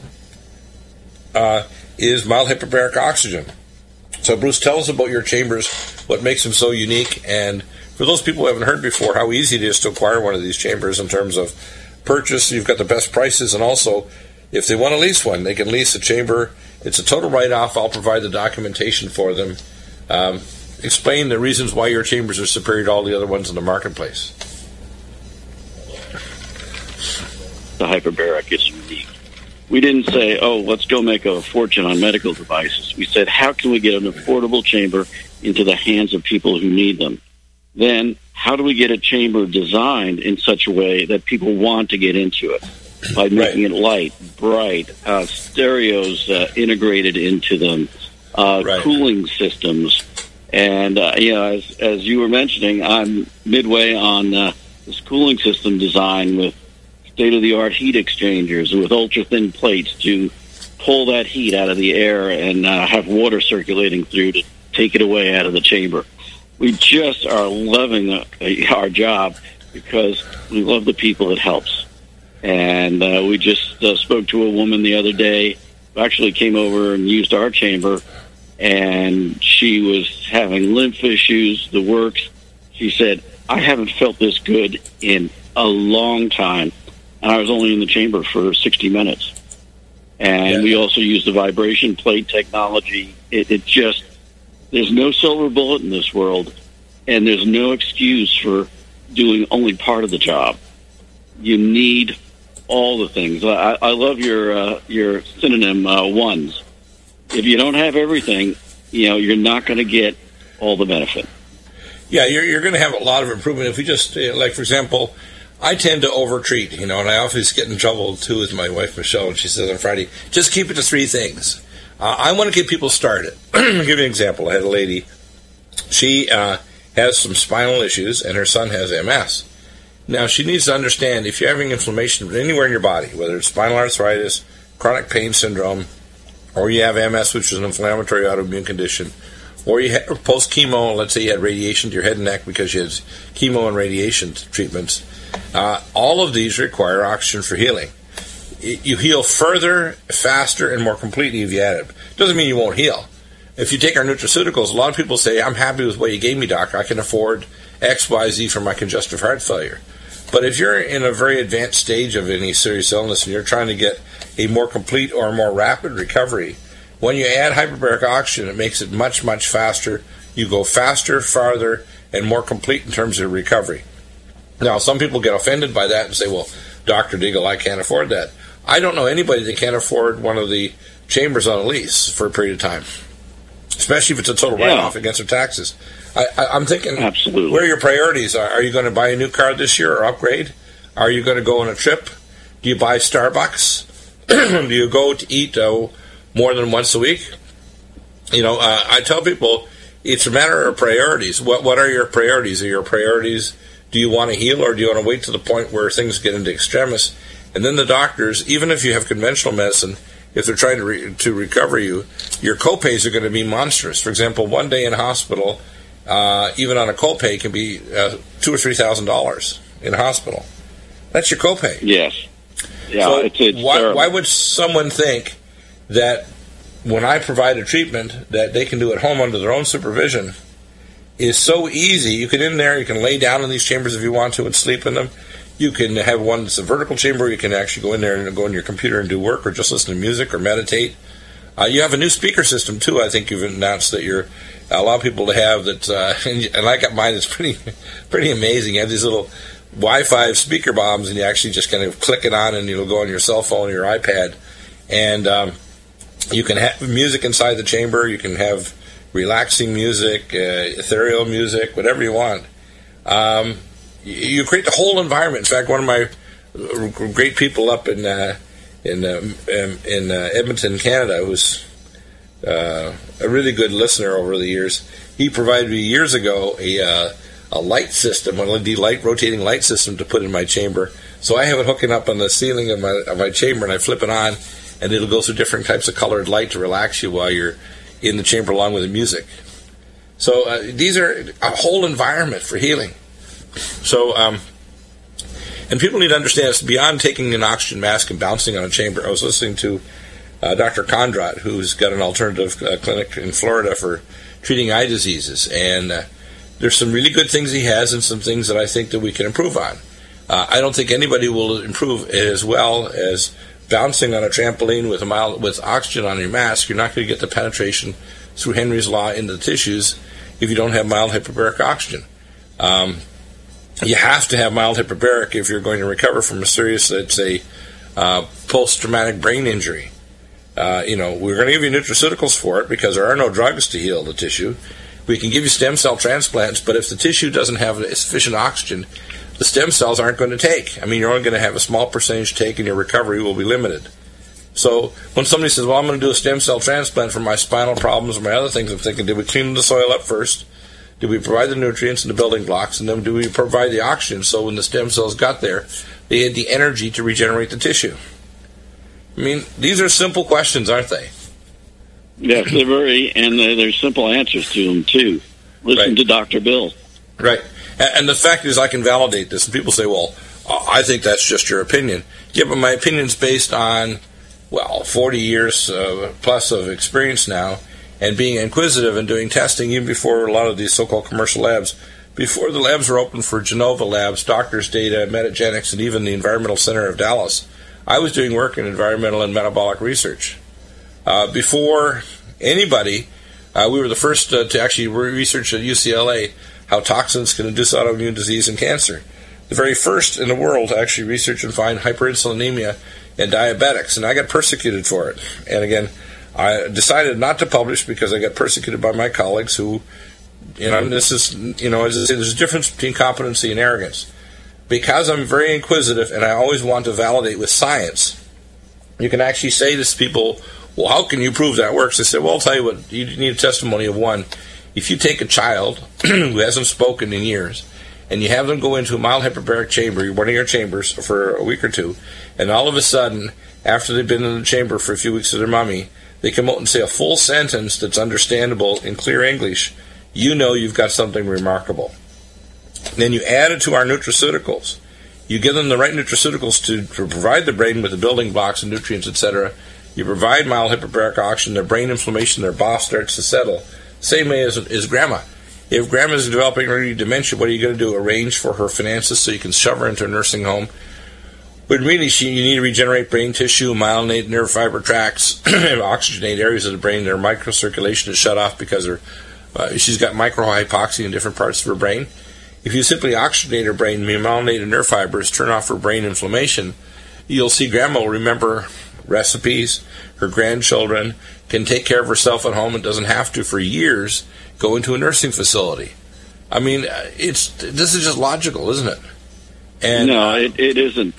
uh, is mild hyperbaric oxygen. So, Bruce, tell us about your chambers, what makes them so unique, and for those people who haven't heard before, how easy it is to acquire one of these chambers in terms of purchase. You've got the best prices, and also, if they want to lease one, they can lease a chamber. It's a total write-off. I'll provide the documentation for them. Um, explain the reasons why your chambers are superior to all the other ones in the marketplace. The hyperbaric is unique. We didn't say, oh, let's go make a fortune on medical devices. We said, how can we get an affordable chamber into the hands of people who need them? Then, how do we get a chamber designed in such a way that people want to get into it? By making right. it light, bright, uh, stereos uh, integrated into them, uh, right. cooling systems. And, uh, you know, as, as you were mentioning, I'm midway on uh, this cooling system design with state-of-the-art heat exchangers with ultra-thin plates to pull that heat out of the air and uh, have water circulating through to take it away out of the chamber. We just are loving uh, our job because we love the people it helps. And uh, we just uh, spoke to a woman the other day who actually came over and used our chamber, and she was having lymph issues, the works. She said, I haven't felt this good in a long time. And I was only in the chamber for sixty minutes. And yeah. we also use the vibration plate technology. It, it just, there's no silver bullet in this world, and there's no excuse for doing only part of the job. You need all the things. I, I love your uh, your synonym uh, ones. If you don't have everything, you know, you're not going to get all the benefit. Yeah, you're you're going to have a lot of improvement if you just, like, for example, I tend to over-treat, you know, and I always get in trouble, too, with my wife, Michelle, and she says on Friday, just keep it to three things. Uh, I want to get people started. I'll give you an example. I had a lady, she uh, has some spinal issues, and her son has M S. Now, she needs to understand if you're having inflammation anywhere in your body, whether it's spinal arthritis, chronic pain syndrome, or you have M S, which is an inflammatory autoimmune condition, or you have post-chemo, let's say you had radiation to your head and neck because you had chemo and radiation treatments, uh, all of these require oxygen for healing. You heal further, faster, and more completely if you add it. Doesn't mean you won't heal. If you take our nutraceuticals, a lot of people say, I'm happy with what you gave me, doc. I can afford X, Y, Z for my congestive heart failure. But if you're in a very advanced stage of any serious illness and you're trying to get a more complete or more rapid recovery, when you add hyperbaric oxygen, it makes it much, much faster. You go faster, farther, and more complete in terms of recovery. Now, some people get offended by that and say, well, Doctor Deagle, I can't afford that. I don't know anybody that can't afford one of the chambers on a lease for a period of time, especially if it's a total yeah. write-off against their taxes. I, I, I'm thinking, Absolutely. Where are your priorities? Are, are you going to buy a new car this year or upgrade? Are you going to go on a trip? Do you buy Starbucks? Do you go to eat uh, more than once a week? You know, uh, I tell people it's a matter of priorities. What What are your priorities? Are your priorities, do you want to heal, or do you want to wait to the point where things get into extremis? And then the doctors, even if you have conventional medicine, if they're trying to re- to recover you, your copays are going to be monstrous. For example, one day in hospital, uh, even on a copay, can be uh, two or three thousand dollars in hospital. That's your copay. Yes. Yeah. So it's, it's why, why would someone think that when I provide a treatment that they can do at home under their own supervision is so easy? You can in there, you can lay down in these chambers if you want to and sleep in them. You can have one that's a vertical chamber. You can actually go in there and go on your computer and do work or just listen to music or meditate. Uh, you have a new speaker system, too. I think you've announced that you're allowing people to have that. Uh, and, and I got mine. It's pretty pretty amazing. You have these little Wi-Fi speaker bombs, and you actually just kind of click it on, and it'll go on your cell phone or your iPad. And um, you can have music inside the chamber. You can have relaxing music, uh, ethereal music, whatever you want. Um You create the whole environment. In fact, one of my great people up in uh, in uh, in uh, Edmonton, Canada, who's uh, a really good listener over the years, he provided me years ago a uh, a light system, an L E D light rotating light system to put in my chamber. So I have it hooking up on the ceiling of my of my chamber, and I flip it on, and it'll go through different types of colored light to relax you while you're in the chamber, along with the music. So uh, these are a whole environment for healing. So, um, and people need to understand it's beyond taking an oxygen mask and bouncing on a chamber. I was listening to uh, Doctor Kondrat, who's got an alternative uh, clinic in Florida for treating eye diseases, and uh, there's some really good things he has and some things that I think that we can improve on. Uh, I don't think anybody will improve as well as bouncing on a trampoline with a mild, with oxygen on your mask. You're not going to get the penetration through Henry's law into the tissues if you don't have mild hyperbaric oxygen. Um, You have to have mild hyperbaric if you're going to recover from a serious, let's say, uh, post-traumatic brain injury. Uh, you know, we're going to give you nutraceuticals for it because there are no drugs to heal the tissue. We can give you stem cell transplants, but if the tissue doesn't have sufficient oxygen, the stem cells aren't going to take. I mean, you're only going to have a small percentage take, and your recovery will be limited. So when somebody says, well, I'm going to do a stem cell transplant for my spinal problems or my other things, I'm thinking, did we clean the soil up first? Do we provide the nutrients and the building blocks, and then do we provide the oxygen so when the stem cells got there, they had the energy to regenerate the tissue? I mean, these are simple questions, aren't they? Yes, they're very, and there's simple answers to them, too. Listen right. to Doctor Bill. Right. And the fact is I can validate this, and people say, well, I think that's just your opinion. Yeah, but my opinion's based on, well, forty years uh, plus of experience now, and being inquisitive and doing testing even before a lot of these so-called commercial labs before the labs were open for Genova Labs, Doctors Data, Metagenics, and even the Environmental Center of Dallas, I was doing work in environmental and metabolic research. Uh, before anybody, uh, we were the first uh, to actually research at U C L A how toxins can induce autoimmune disease and cancer. The very first in the world to actually research and find hyperinsulinemia in diabetics, and I got persecuted for it. And again, I decided not to publish because I got persecuted by my colleagues who, you know, and this is, you know, there's a difference between competency and arrogance. Because I'm very inquisitive and I always want to validate with science, you can actually say to people, well, how can you prove that works? I said, well, I'll tell you what, you need a testimony of one. If you take a child who hasn't spoken in years and you have them go into a mild hyperbaric chamber, one of your chambers, for a week or two, and all of a sudden, after they've been in the chamber for a few weeks with their mommy, they come out and say a full sentence that's understandable in clear English, you know you've got something remarkable. Then you add it to our nutraceuticals. You give them the right nutraceuticals to, to provide the brain with the building blocks and nutrients, et cetera. You provide mild hyperbaric oxygen, their brain inflammation, their B O F starts to settle. Same way as, as grandma. If grandma is developing early dementia, what are you going to do? Arrange for her finances so you can shove her into a nursing home? But really, she, you need to regenerate brain tissue, myelinate nerve fiber tracts, oxygenate areas of the brain. Their microcirculation is shut off because her, uh, she's got microhypoxia in different parts of her brain. If you simply oxygenate her brain, myelinate nerve fibers, turn off her brain inflammation, you'll see grandma will remember recipes, her grandchildren, can take care of herself at home and doesn't have to, for years, go into a nursing facility. I mean, it's this is just logical, isn't it? And no, it, it isn't.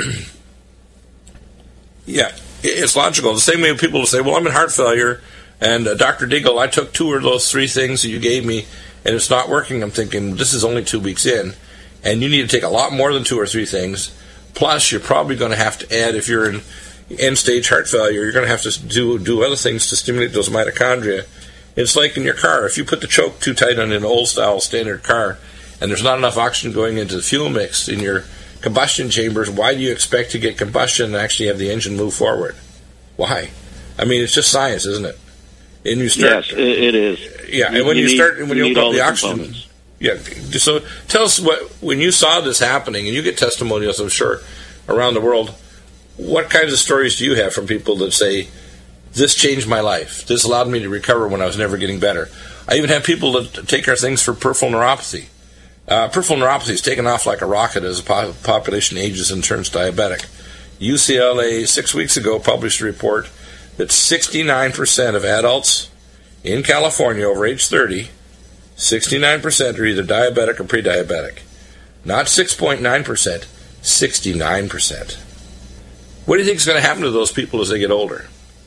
Yeah, it's logical. The same way people will say, well, I'm in heart failure, and uh, Doctor Deagle, I took two of those three things that you gave me, and it's not working. I'm thinking, this is only two weeks in, and you need to take a lot more than two or three things. Plus, you're probably going to have to add, if you're in end-stage heart failure, you're going to have to do do other things to stimulate those mitochondria. It's like in your car. If you put the choke too tight on an old-style standard car, and there's not enough oxygen going into the fuel mix in your combustion chambers, why do you expect to get combustion and actually have the engine move forward? Why? I mean, it's just science, isn't it? And you start, yes, it is. Yeah, you, and when you, you start, need, when you, you open up the, the oxygen, components. Yeah. So tell us what when you saw this happening, and you get testimonials, I'm sure, around the world. What kinds of stories do you have from people that say, this changed my life, this allowed me to recover when I was never getting better? I even have people that take our things for peripheral neuropathy. Uh, peripheral neuropathy is taken off like a rocket as the po- population ages and turns diabetic. U C L A six weeks ago published a report that sixty-nine percent of adults in California over age thirty, sixty-nine percent are either diabetic or pre-diabetic. Not six point nine percent, sixty-nine percent. What do you think is going to happen to those people as they get older?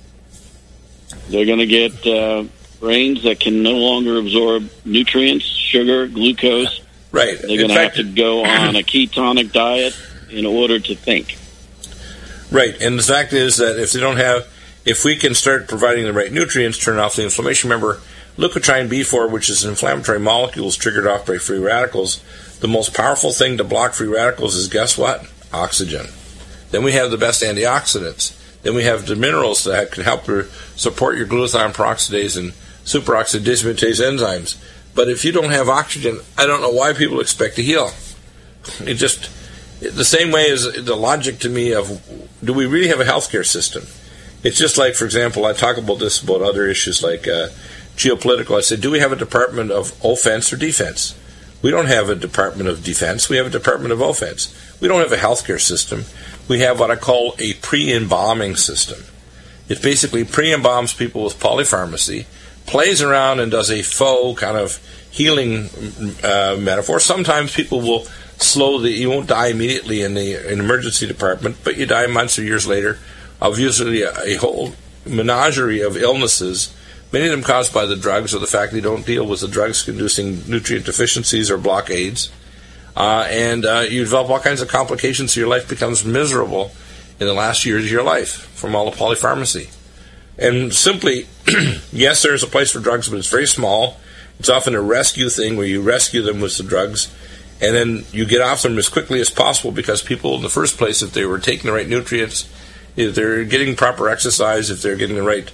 They're going to get uh, brains that can no longer absorb nutrients, sugar, glucose. Right. They're going to have to go on a ketonic diet in order to think. Right. And the fact is that if they don't have, if we can start providing the right nutrients, turn off the inflammation. Remember, leukotriene B four, which is an inflammatory molecule triggered off by free radicals. The most powerful thing to block free radicals is, guess what? Oxygen. Then we have the best antioxidants. Then we have the minerals that can help support your glutathione peroxidase and superoxide dismutase enzymes. But if you don't have oxygen, I don't know why people expect to heal. It just, the same way as the logic to me of, do we really have a healthcare system? It's just like, for example, I talk about this about other issues like uh, geopolitical. I said, do we have a department of offense or defense? We don't have a department of defense. We have a department of offense. We don't have a healthcare system. We have what I call a pre-embalming system. It basically pre-embalms people with polypharmacy, plays around and does a faux kind of healing uh, metaphor. Sometimes people will slowly, you won't die immediately in the in emergency department, but you die months or years later of usually a, a whole menagerie of illnesses, many of them caused by the drugs or the fact they don't deal with the drugs inducing nutrient deficiencies or blockades. Uh, and uh, you develop all kinds of complications, so your life becomes miserable in the last years of your life from all the polypharmacy. And simply, yes, there's a place for drugs, but it's very small. It's often a rescue thing where you rescue them with the drugs, and then you get off them as quickly as possible because people in the first place, if they were taking the right nutrients, if they're getting proper exercise, if they're getting the right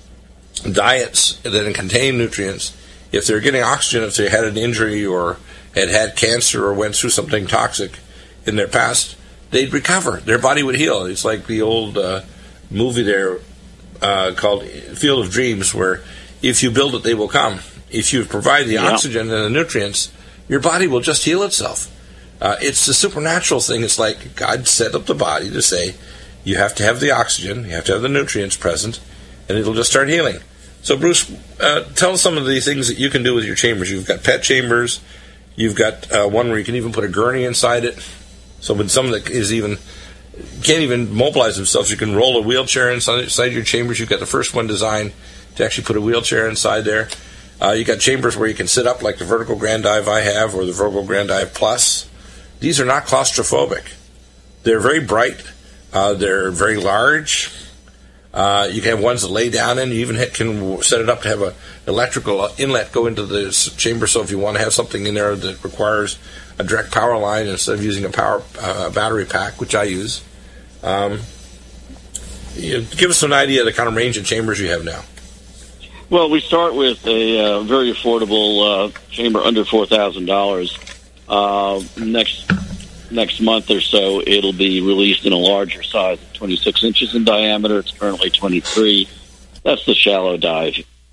diets that contain nutrients, if they're getting oxygen, if they had an injury or had had cancer or went through something toxic in their past, they'd recover. Their body would heal. It's like the old uh, movie there uh, called Field of Dreams, where if you build it, they will come. If you provide the Yeah. oxygen and the nutrients, your body will just heal itself. Uh, it's a supernatural thing. It's like God set up the body to say, you have to have the oxygen, you have to have the nutrients present, and it'll just start healing. So, Bruce, uh, tell us some of the things that you can do with your chambers. You've got pet chambers. You've got uh, one where you can even put a gurney inside it. So when someone that is even can't even mobilize themselves, you can roll a wheelchair inside, inside your chambers. You've got the first one designed to actually put a wheelchair inside there. Uh, you've got chambers where you can sit up like the Vertical Grand Dive I have or the Vertical Grand Dive Plus. These are not claustrophobic. They're very bright. Uh, they're very large. Uh, you can have ones that lay down in. You even ha- can set it up to have an electrical inlet go into the s- chamber. So if you want to have something in there that requires a direct power line instead of using a power uh, battery pack, which I use, um, you know, give us an idea of the kind of range of chambers you have now. Well, we start with a uh, very affordable uh, chamber under four thousand dollars. Uh, next next month or so, it'll be released in a larger size, twenty-six inches in diameter. It's currently twenty-three. That's the shallow dive.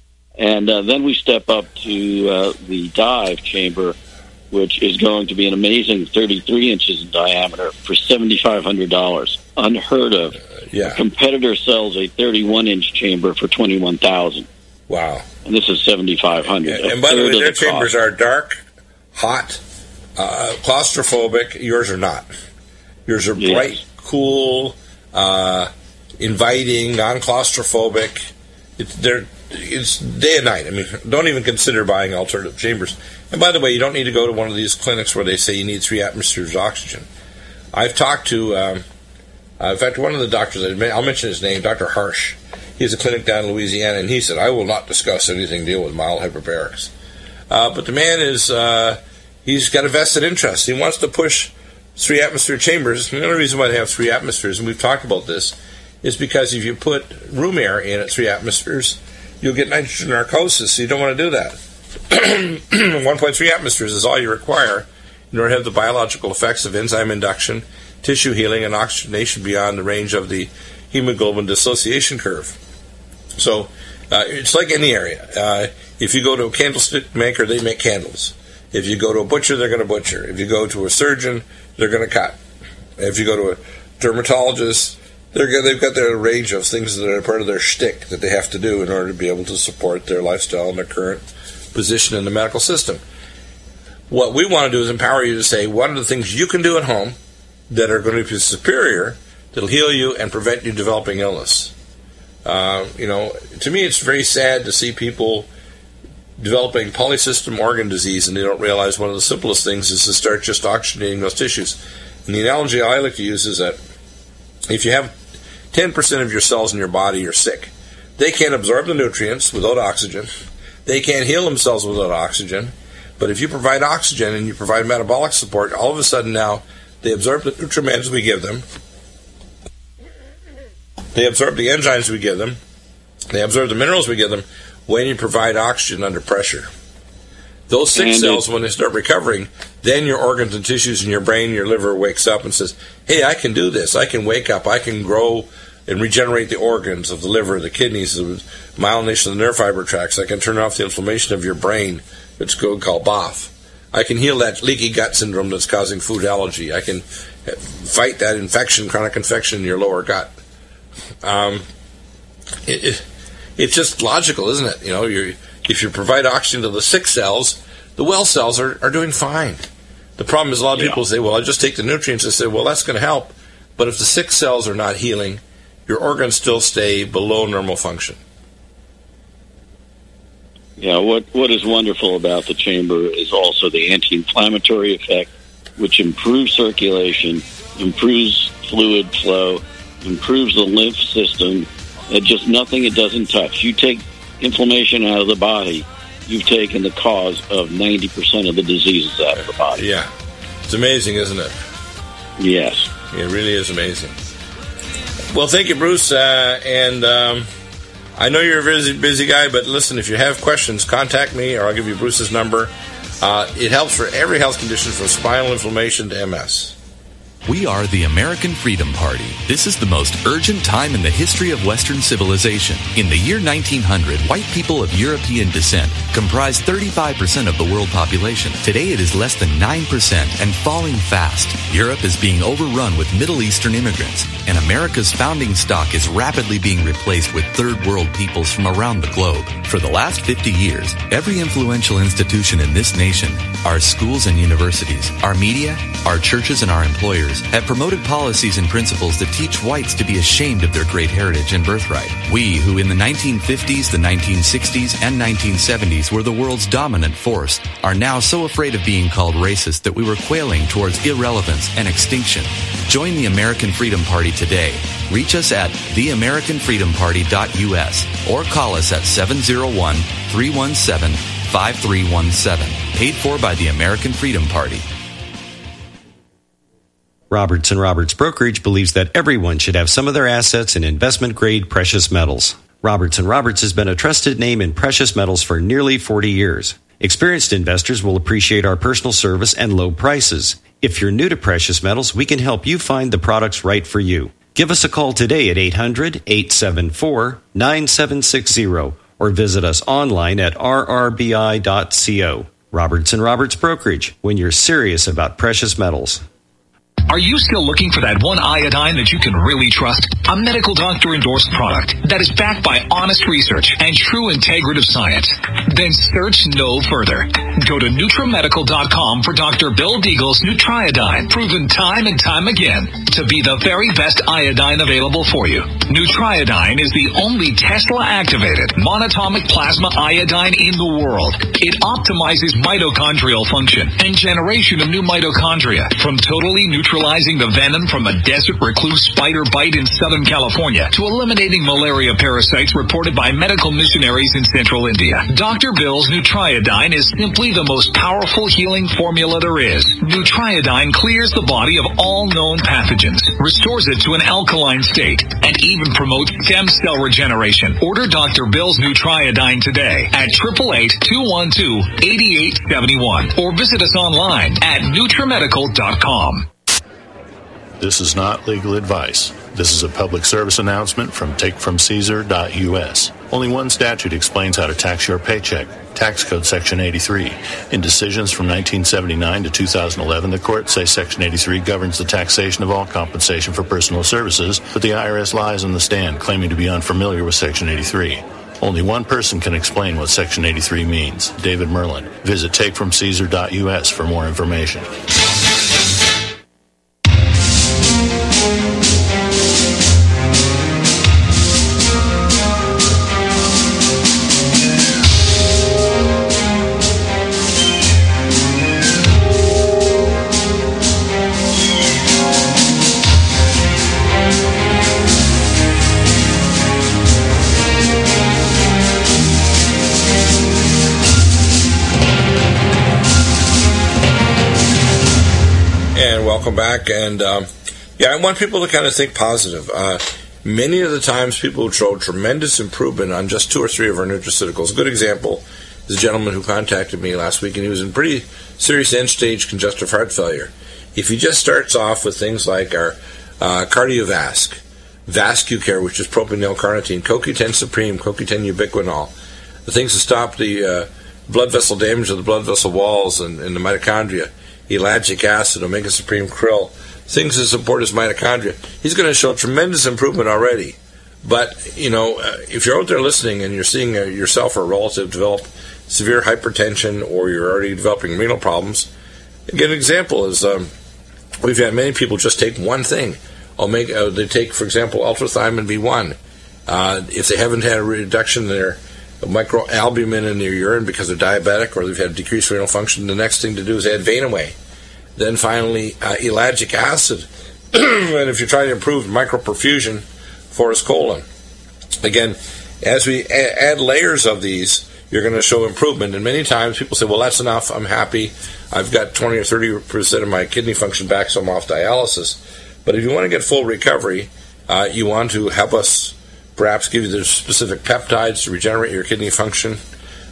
And uh, then we step up to uh, the dive chamber, which is going to be an amazing thirty-three inches in diameter for seven thousand five hundred dollars. Unheard of. Yeah. A competitor sells a thirty-one inch chamber for twenty-one thousand dollars. Wow. And this is seven thousand five hundred dollars. And, and by the way, their chambers are dark, hot, uh, claustrophobic. Yours are not. Yours are Yes. bright, cool, uh, inviting, non-claustrophobic. It's, they're, it's day and night. I mean, don't even consider buying alternative chambers. And by the way, you don't need to go to one of these clinics where they say you need three atmospheres of oxygen. I've talked to, um, uh, in fact, one of the doctors, I'll mention his name, Doctor Harsh. He has a clinic down in Louisiana, and he said, I will not discuss anything to deal with mild hyperbarics. Uh, but the man is, uh, he's got a vested interest. He wants to push three atmosphere chambers. And the only reason why they have three atmospheres, and we've talked about this, is because if you put room air in at three atmospheres, you'll get nitrogen narcosis, so you don't want to do that. one point three atmospheres is all you require in order to have the biological effects of enzyme induction, tissue healing, and oxygenation beyond the range of the hemoglobin dissociation curve. So uh, it's like any area. Uh, if you go to a candlestick maker, they make candles. If you go to a butcher, they're going to butcher. If you go to a surgeon, they're going to cut. If you go to a dermatologist, they're go- they've got their range of things that are part of their shtick that they have to do in order to be able to support their lifestyle and their current position in the medical system. What we want to do is empower you to say, what are the things you can do at home that are going to be superior, that'll heal you and prevent you developing illness. Uh, you know, to me, it's very sad to see people developing polysystem organ disease, and they don't realize one of the simplest things is to start just oxygenating those tissues. And the analogy I like to use is that if you have ten percent of your cells in your body are sick, they can't absorb the nutrients without oxygen. They can't heal themselves without oxygen. But if you provide oxygen and you provide metabolic support, all of a sudden now they absorb the nutriments we give them. They absorb the enzymes we give them. They absorb the minerals we give them when you provide oxygen under pressure. Those sick And cells, it- when they start recovering, then your organs and tissues in your brain, your liver wakes up and says, hey, I can do this. I can wake up. I can grow and regenerate the organs of the liver, the kidneys, the myelination of the nerve fiber tracts. I can turn off the inflammation of your brain. It's called B O F. I can heal that leaky gut syndrome that's causing food allergy. I can fight that infection, chronic infection in your lower gut. Um, it, it, it's just logical, isn't it? You know, you're, if you provide oxygen to the sick cells, the well cells are, are doing fine. The problem is a lot of people say, well, I just take the nutrients. I say, well, that's going to help. But if the sick cells are not healing, your organs still stay below normal function. Yeah, what what is wonderful about the chamber is also the anti-inflammatory effect, which improves circulation, improves fluid flow, improves the lymph system. It's just nothing it doesn't touch. You take inflammation out of the body, you've taken the cause of ninety percent of the diseases out of the body. Yeah. It's amazing, isn't it? Yes. It really is amazing. Well, thank you, Bruce. Uh, and um, I know you're a busy, busy guy, but listen, if you have questions, contact me, or I'll give you Bruce's number. Uh, it helps for every health condition from spinal inflammation to M S. We are the American Freedom Party. This is the most urgent time in the history of Western civilization. In the year nineteen hundred, white people of European descent comprised thirty-five percent of the world population. Today it is less than nine percent and falling fast. Europe is being overrun with Middle Eastern immigrants, and America's founding stock is rapidly being replaced with third world peoples from around the globe. For the last fifty years, every influential institution in this nation, our schools and universities, our media, our churches and our employers, have promoted policies and principles that teach whites to be ashamed of their great heritage and birthright. We, who in the nineteen fifties, the nineteen sixties, and nineteen seventies were the world's dominant force, are now so afraid of being called racist that we were quailing towards irrelevance and extinction. Join the American Freedom Party today. Reach us at the american freedom party dot u s or call us at seven oh one, three one seven, five three one seven. Paid for by the American Freedom Party. Roberts and Roberts Brokerage believes that everyone should have some of their assets in investment-grade precious metals. Roberts and Roberts has been a trusted name in precious metals for nearly forty years. Experienced investors will appreciate our personal service and low prices. If you're new to precious metals, we can help you find the products right for you. Give us a call today at eight hundred, eight seven four, nine seven six zero or visit us online at r r b i dot co. Roberts and Roberts Brokerage, when you're serious about precious metals. Are you still looking for that one iodine that you can really trust? A medical doctor endorsed product that is backed by honest research and true integrative science? Then search no further. Go to Nutramedical dot com for Doctor Bill Deagle's Nutriodine, proven time and time again to be the very best iodine available for you. Nutriodine is the only Tesla-activated monatomic plasma iodine in the world. It optimizes mitochondrial function and generation of new mitochondria from totally neutralizing the venom from a desert recluse spider bite in Southern California to eliminating malaria parasites reported by medical missionaries in central India. Doctor Bill's Nutriodine is simply the most powerful healing formula there is. Nutriodine clears the body of all known pathogens, restores it to an alkaline state, and even promotes stem cell regeneration. Order Doctor Bill's Nutriodine today at eight eight eight, two one two, eight eight seven one or visit us online at Nutramedical dot com. This is not legal advice. This is a public service announcement from take from caesar dot u s. Only one statute explains how to tax your paycheck. Tax Code Section eighty-three. In decisions from nineteen seventy-nine to two thousand eleven, the courts say Section eighty-three governs the taxation of all compensation for personal services, but the I R S lies on the stand, claiming to be unfamiliar with Section eighty-three. Only one person can explain what Section eighty-three means, David Merlin. Visit take from caesar dot u s for more information. Welcome back, and um, yeah, I want people to kind of think positive. Uh, many of the times, people show tremendous improvement on just two or three of our nutraceuticals. A good example is a gentleman who contacted me last week, and he was in pretty serious end-stage congestive heart failure. If he just starts off with things like our uh, Cardiovasc, VascuCare, which is propionyl carnitine, C O Q ten Supreme, C O Q ten Ubiquinol, the things that stop the uh, blood vessel damage of the blood vessel walls and, and the mitochondria, Elagic acid, Omega Supreme Krill, things that support his mitochondria. He's going to show tremendous improvement already. But, you know, uh, if you're out there listening and you're seeing uh, yourself or a relative develop severe hypertension or you're already developing renal problems, a good example is um, we've had many people just take one thing. Omega, uh, they take, for example, ultrathymine B one. Uh, if they haven't had a reduction in their microalbumin in their urine because they're diabetic or they've had decreased renal function, the next thing to do is add Vein-Away. Then finally, uh, Elagic acid. And if you're trying to improve microperfusion, Forest colon. Again, as we a- add layers of these, you're going to show improvement. And many times people say, well, that's enough. I'm happy. I've got twenty or thirty percent of my kidney function back, so I'm off dialysis. But if you want to get full recovery, uh, you want to help us perhaps give you the specific peptides to regenerate your kidney function.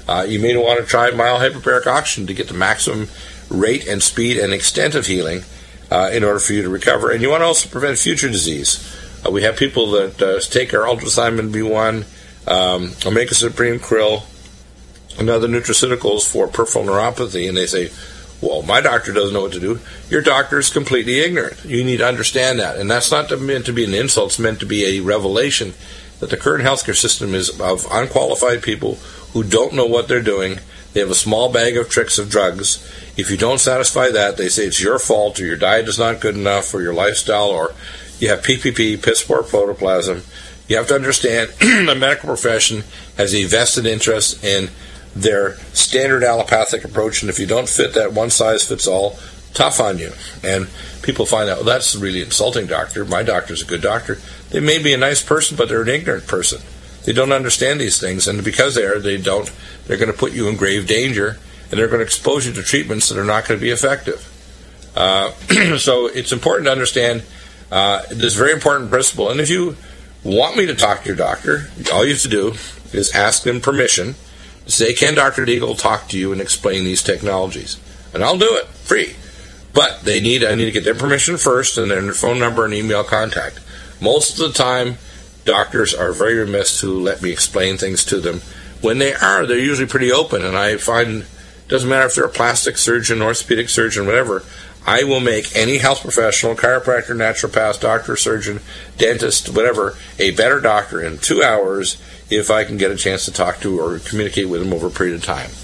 Uh, you may want to try mild hyperbaric oxygen to get the maximum rate and speed and extent of healing uh, in order for you to recover. And you want to also prevent future disease. Uh, we have people that uh, take our Ultrasimon B one, um, Omega Supreme Krill, and other nutraceuticals for peripheral neuropathy, and they say, well, my doctor doesn't know what to do. Your doctor is completely ignorant. You need to understand that. And that's not meant to be an insult. It's meant to be a revelation that the current healthcare system is of unqualified people who don't know what they're doing. They have a small bag of tricks of drugs. If you don't satisfy that, they say it's your fault, or your diet is not good enough, or your lifestyle, or you have P P P, piss poor protoplasm. You have to understand the medical profession has a vested interest in their standard allopathic approach, and if you don't fit that one-size-fits-all, tough on you. And people find out, well, that's really insulting, doctor. My doctor's a good doctor. They may be a nice person, but they're an ignorant person. They don't understand these things, and because they are, they don't, they're going to put you in grave danger, and they're going to expose you to treatments that are not going to be effective. Uh, so it's important to understand uh, this very important principle. And if you want me to talk to your doctor, all you have to do is ask them permission. Say, can Doctor Deagle talk to you and explain these technologies? And I'll do it, free. But they need I need to get their permission first, and then their phone number and email contact. Most of the time, doctors are very remiss to let me explain things to them. When they are, they're usually pretty open, and I find it doesn't matter if they're a plastic surgeon, orthopedic surgeon, whatever, I will make any health professional, chiropractor, naturopath, doctor, surgeon, dentist, whatever, a better doctor in two hours if I can get a chance to talk to or communicate with them over a period of time.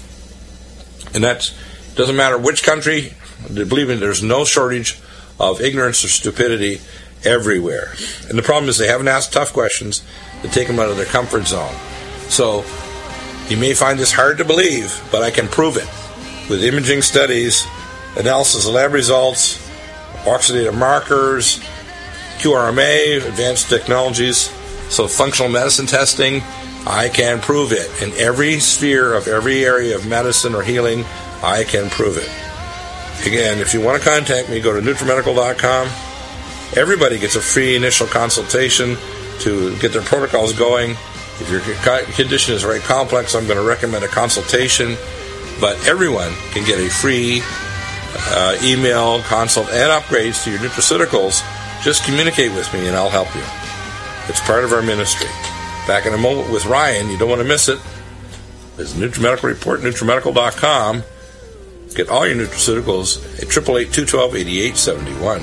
And that doesn't matter which country. Believe me, there's no shortage of ignorance or stupidity everywhere. And the problem is they haven't asked tough questions that take them out of their comfort zone. So you may find this hard to believe, but I can prove it with imaging studies, analysis of lab results, oxidative markers, Q R M A, advanced technologies. So functional medicine testing, I can prove it. In every sphere of every area of medicine or healing, I can prove it. Again, if you want to contact me, go to NutriMedical dot com. Everybody gets a free initial consultation to get their protocols going. If your condition is very complex, I'm going to recommend a consultation. But everyone can get a free uh, email, consult, and upgrades to your nutraceuticals. Just communicate with me and I'll help you. It's part of our ministry. Back in a moment with Ryan. You don't want to miss it. There's a NutriMedical Report, NutriMedical dot com. Get all your nutraceuticals at eight eight eight, two one two, eight eight seven one.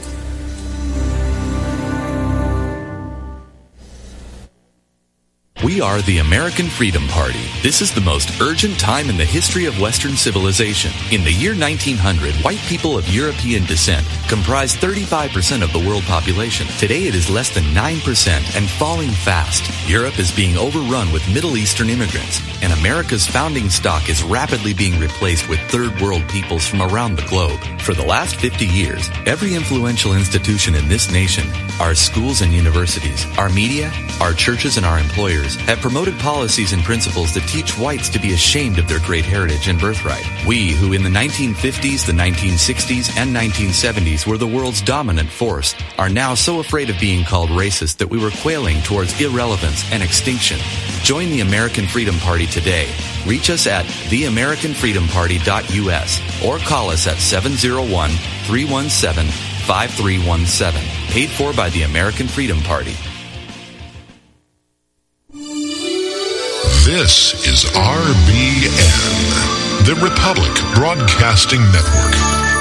We are the American Freedom Party. This is the most urgent time in the history of Western civilization. In the year nineteen hundred, white people of European descent comprised thirty-five percent of the world population. Today it is less than nine percent and falling fast. Europe is being overrun with Middle Eastern immigrants, and America's founding stock is rapidly being replaced with third world peoples from around the globe. For the last fifty years, every influential institution in this nation, our schools and universities, our media, our churches and our employers, have promoted policies and principles that teach whites to be ashamed of their great heritage and birthright. We, who in the nineteen fifties, the nineteen sixties, and nineteen seventies were the world's dominant force, are now so afraid of being called racist that we were quailing towards irrelevance and extinction. Join the American Freedom Party today. Reach us at the american freedom party dot u s or call us at seven oh one, three one seven, five three one seven. Paid for by the American Freedom Party. This is R B N, the Republic Broadcasting Network.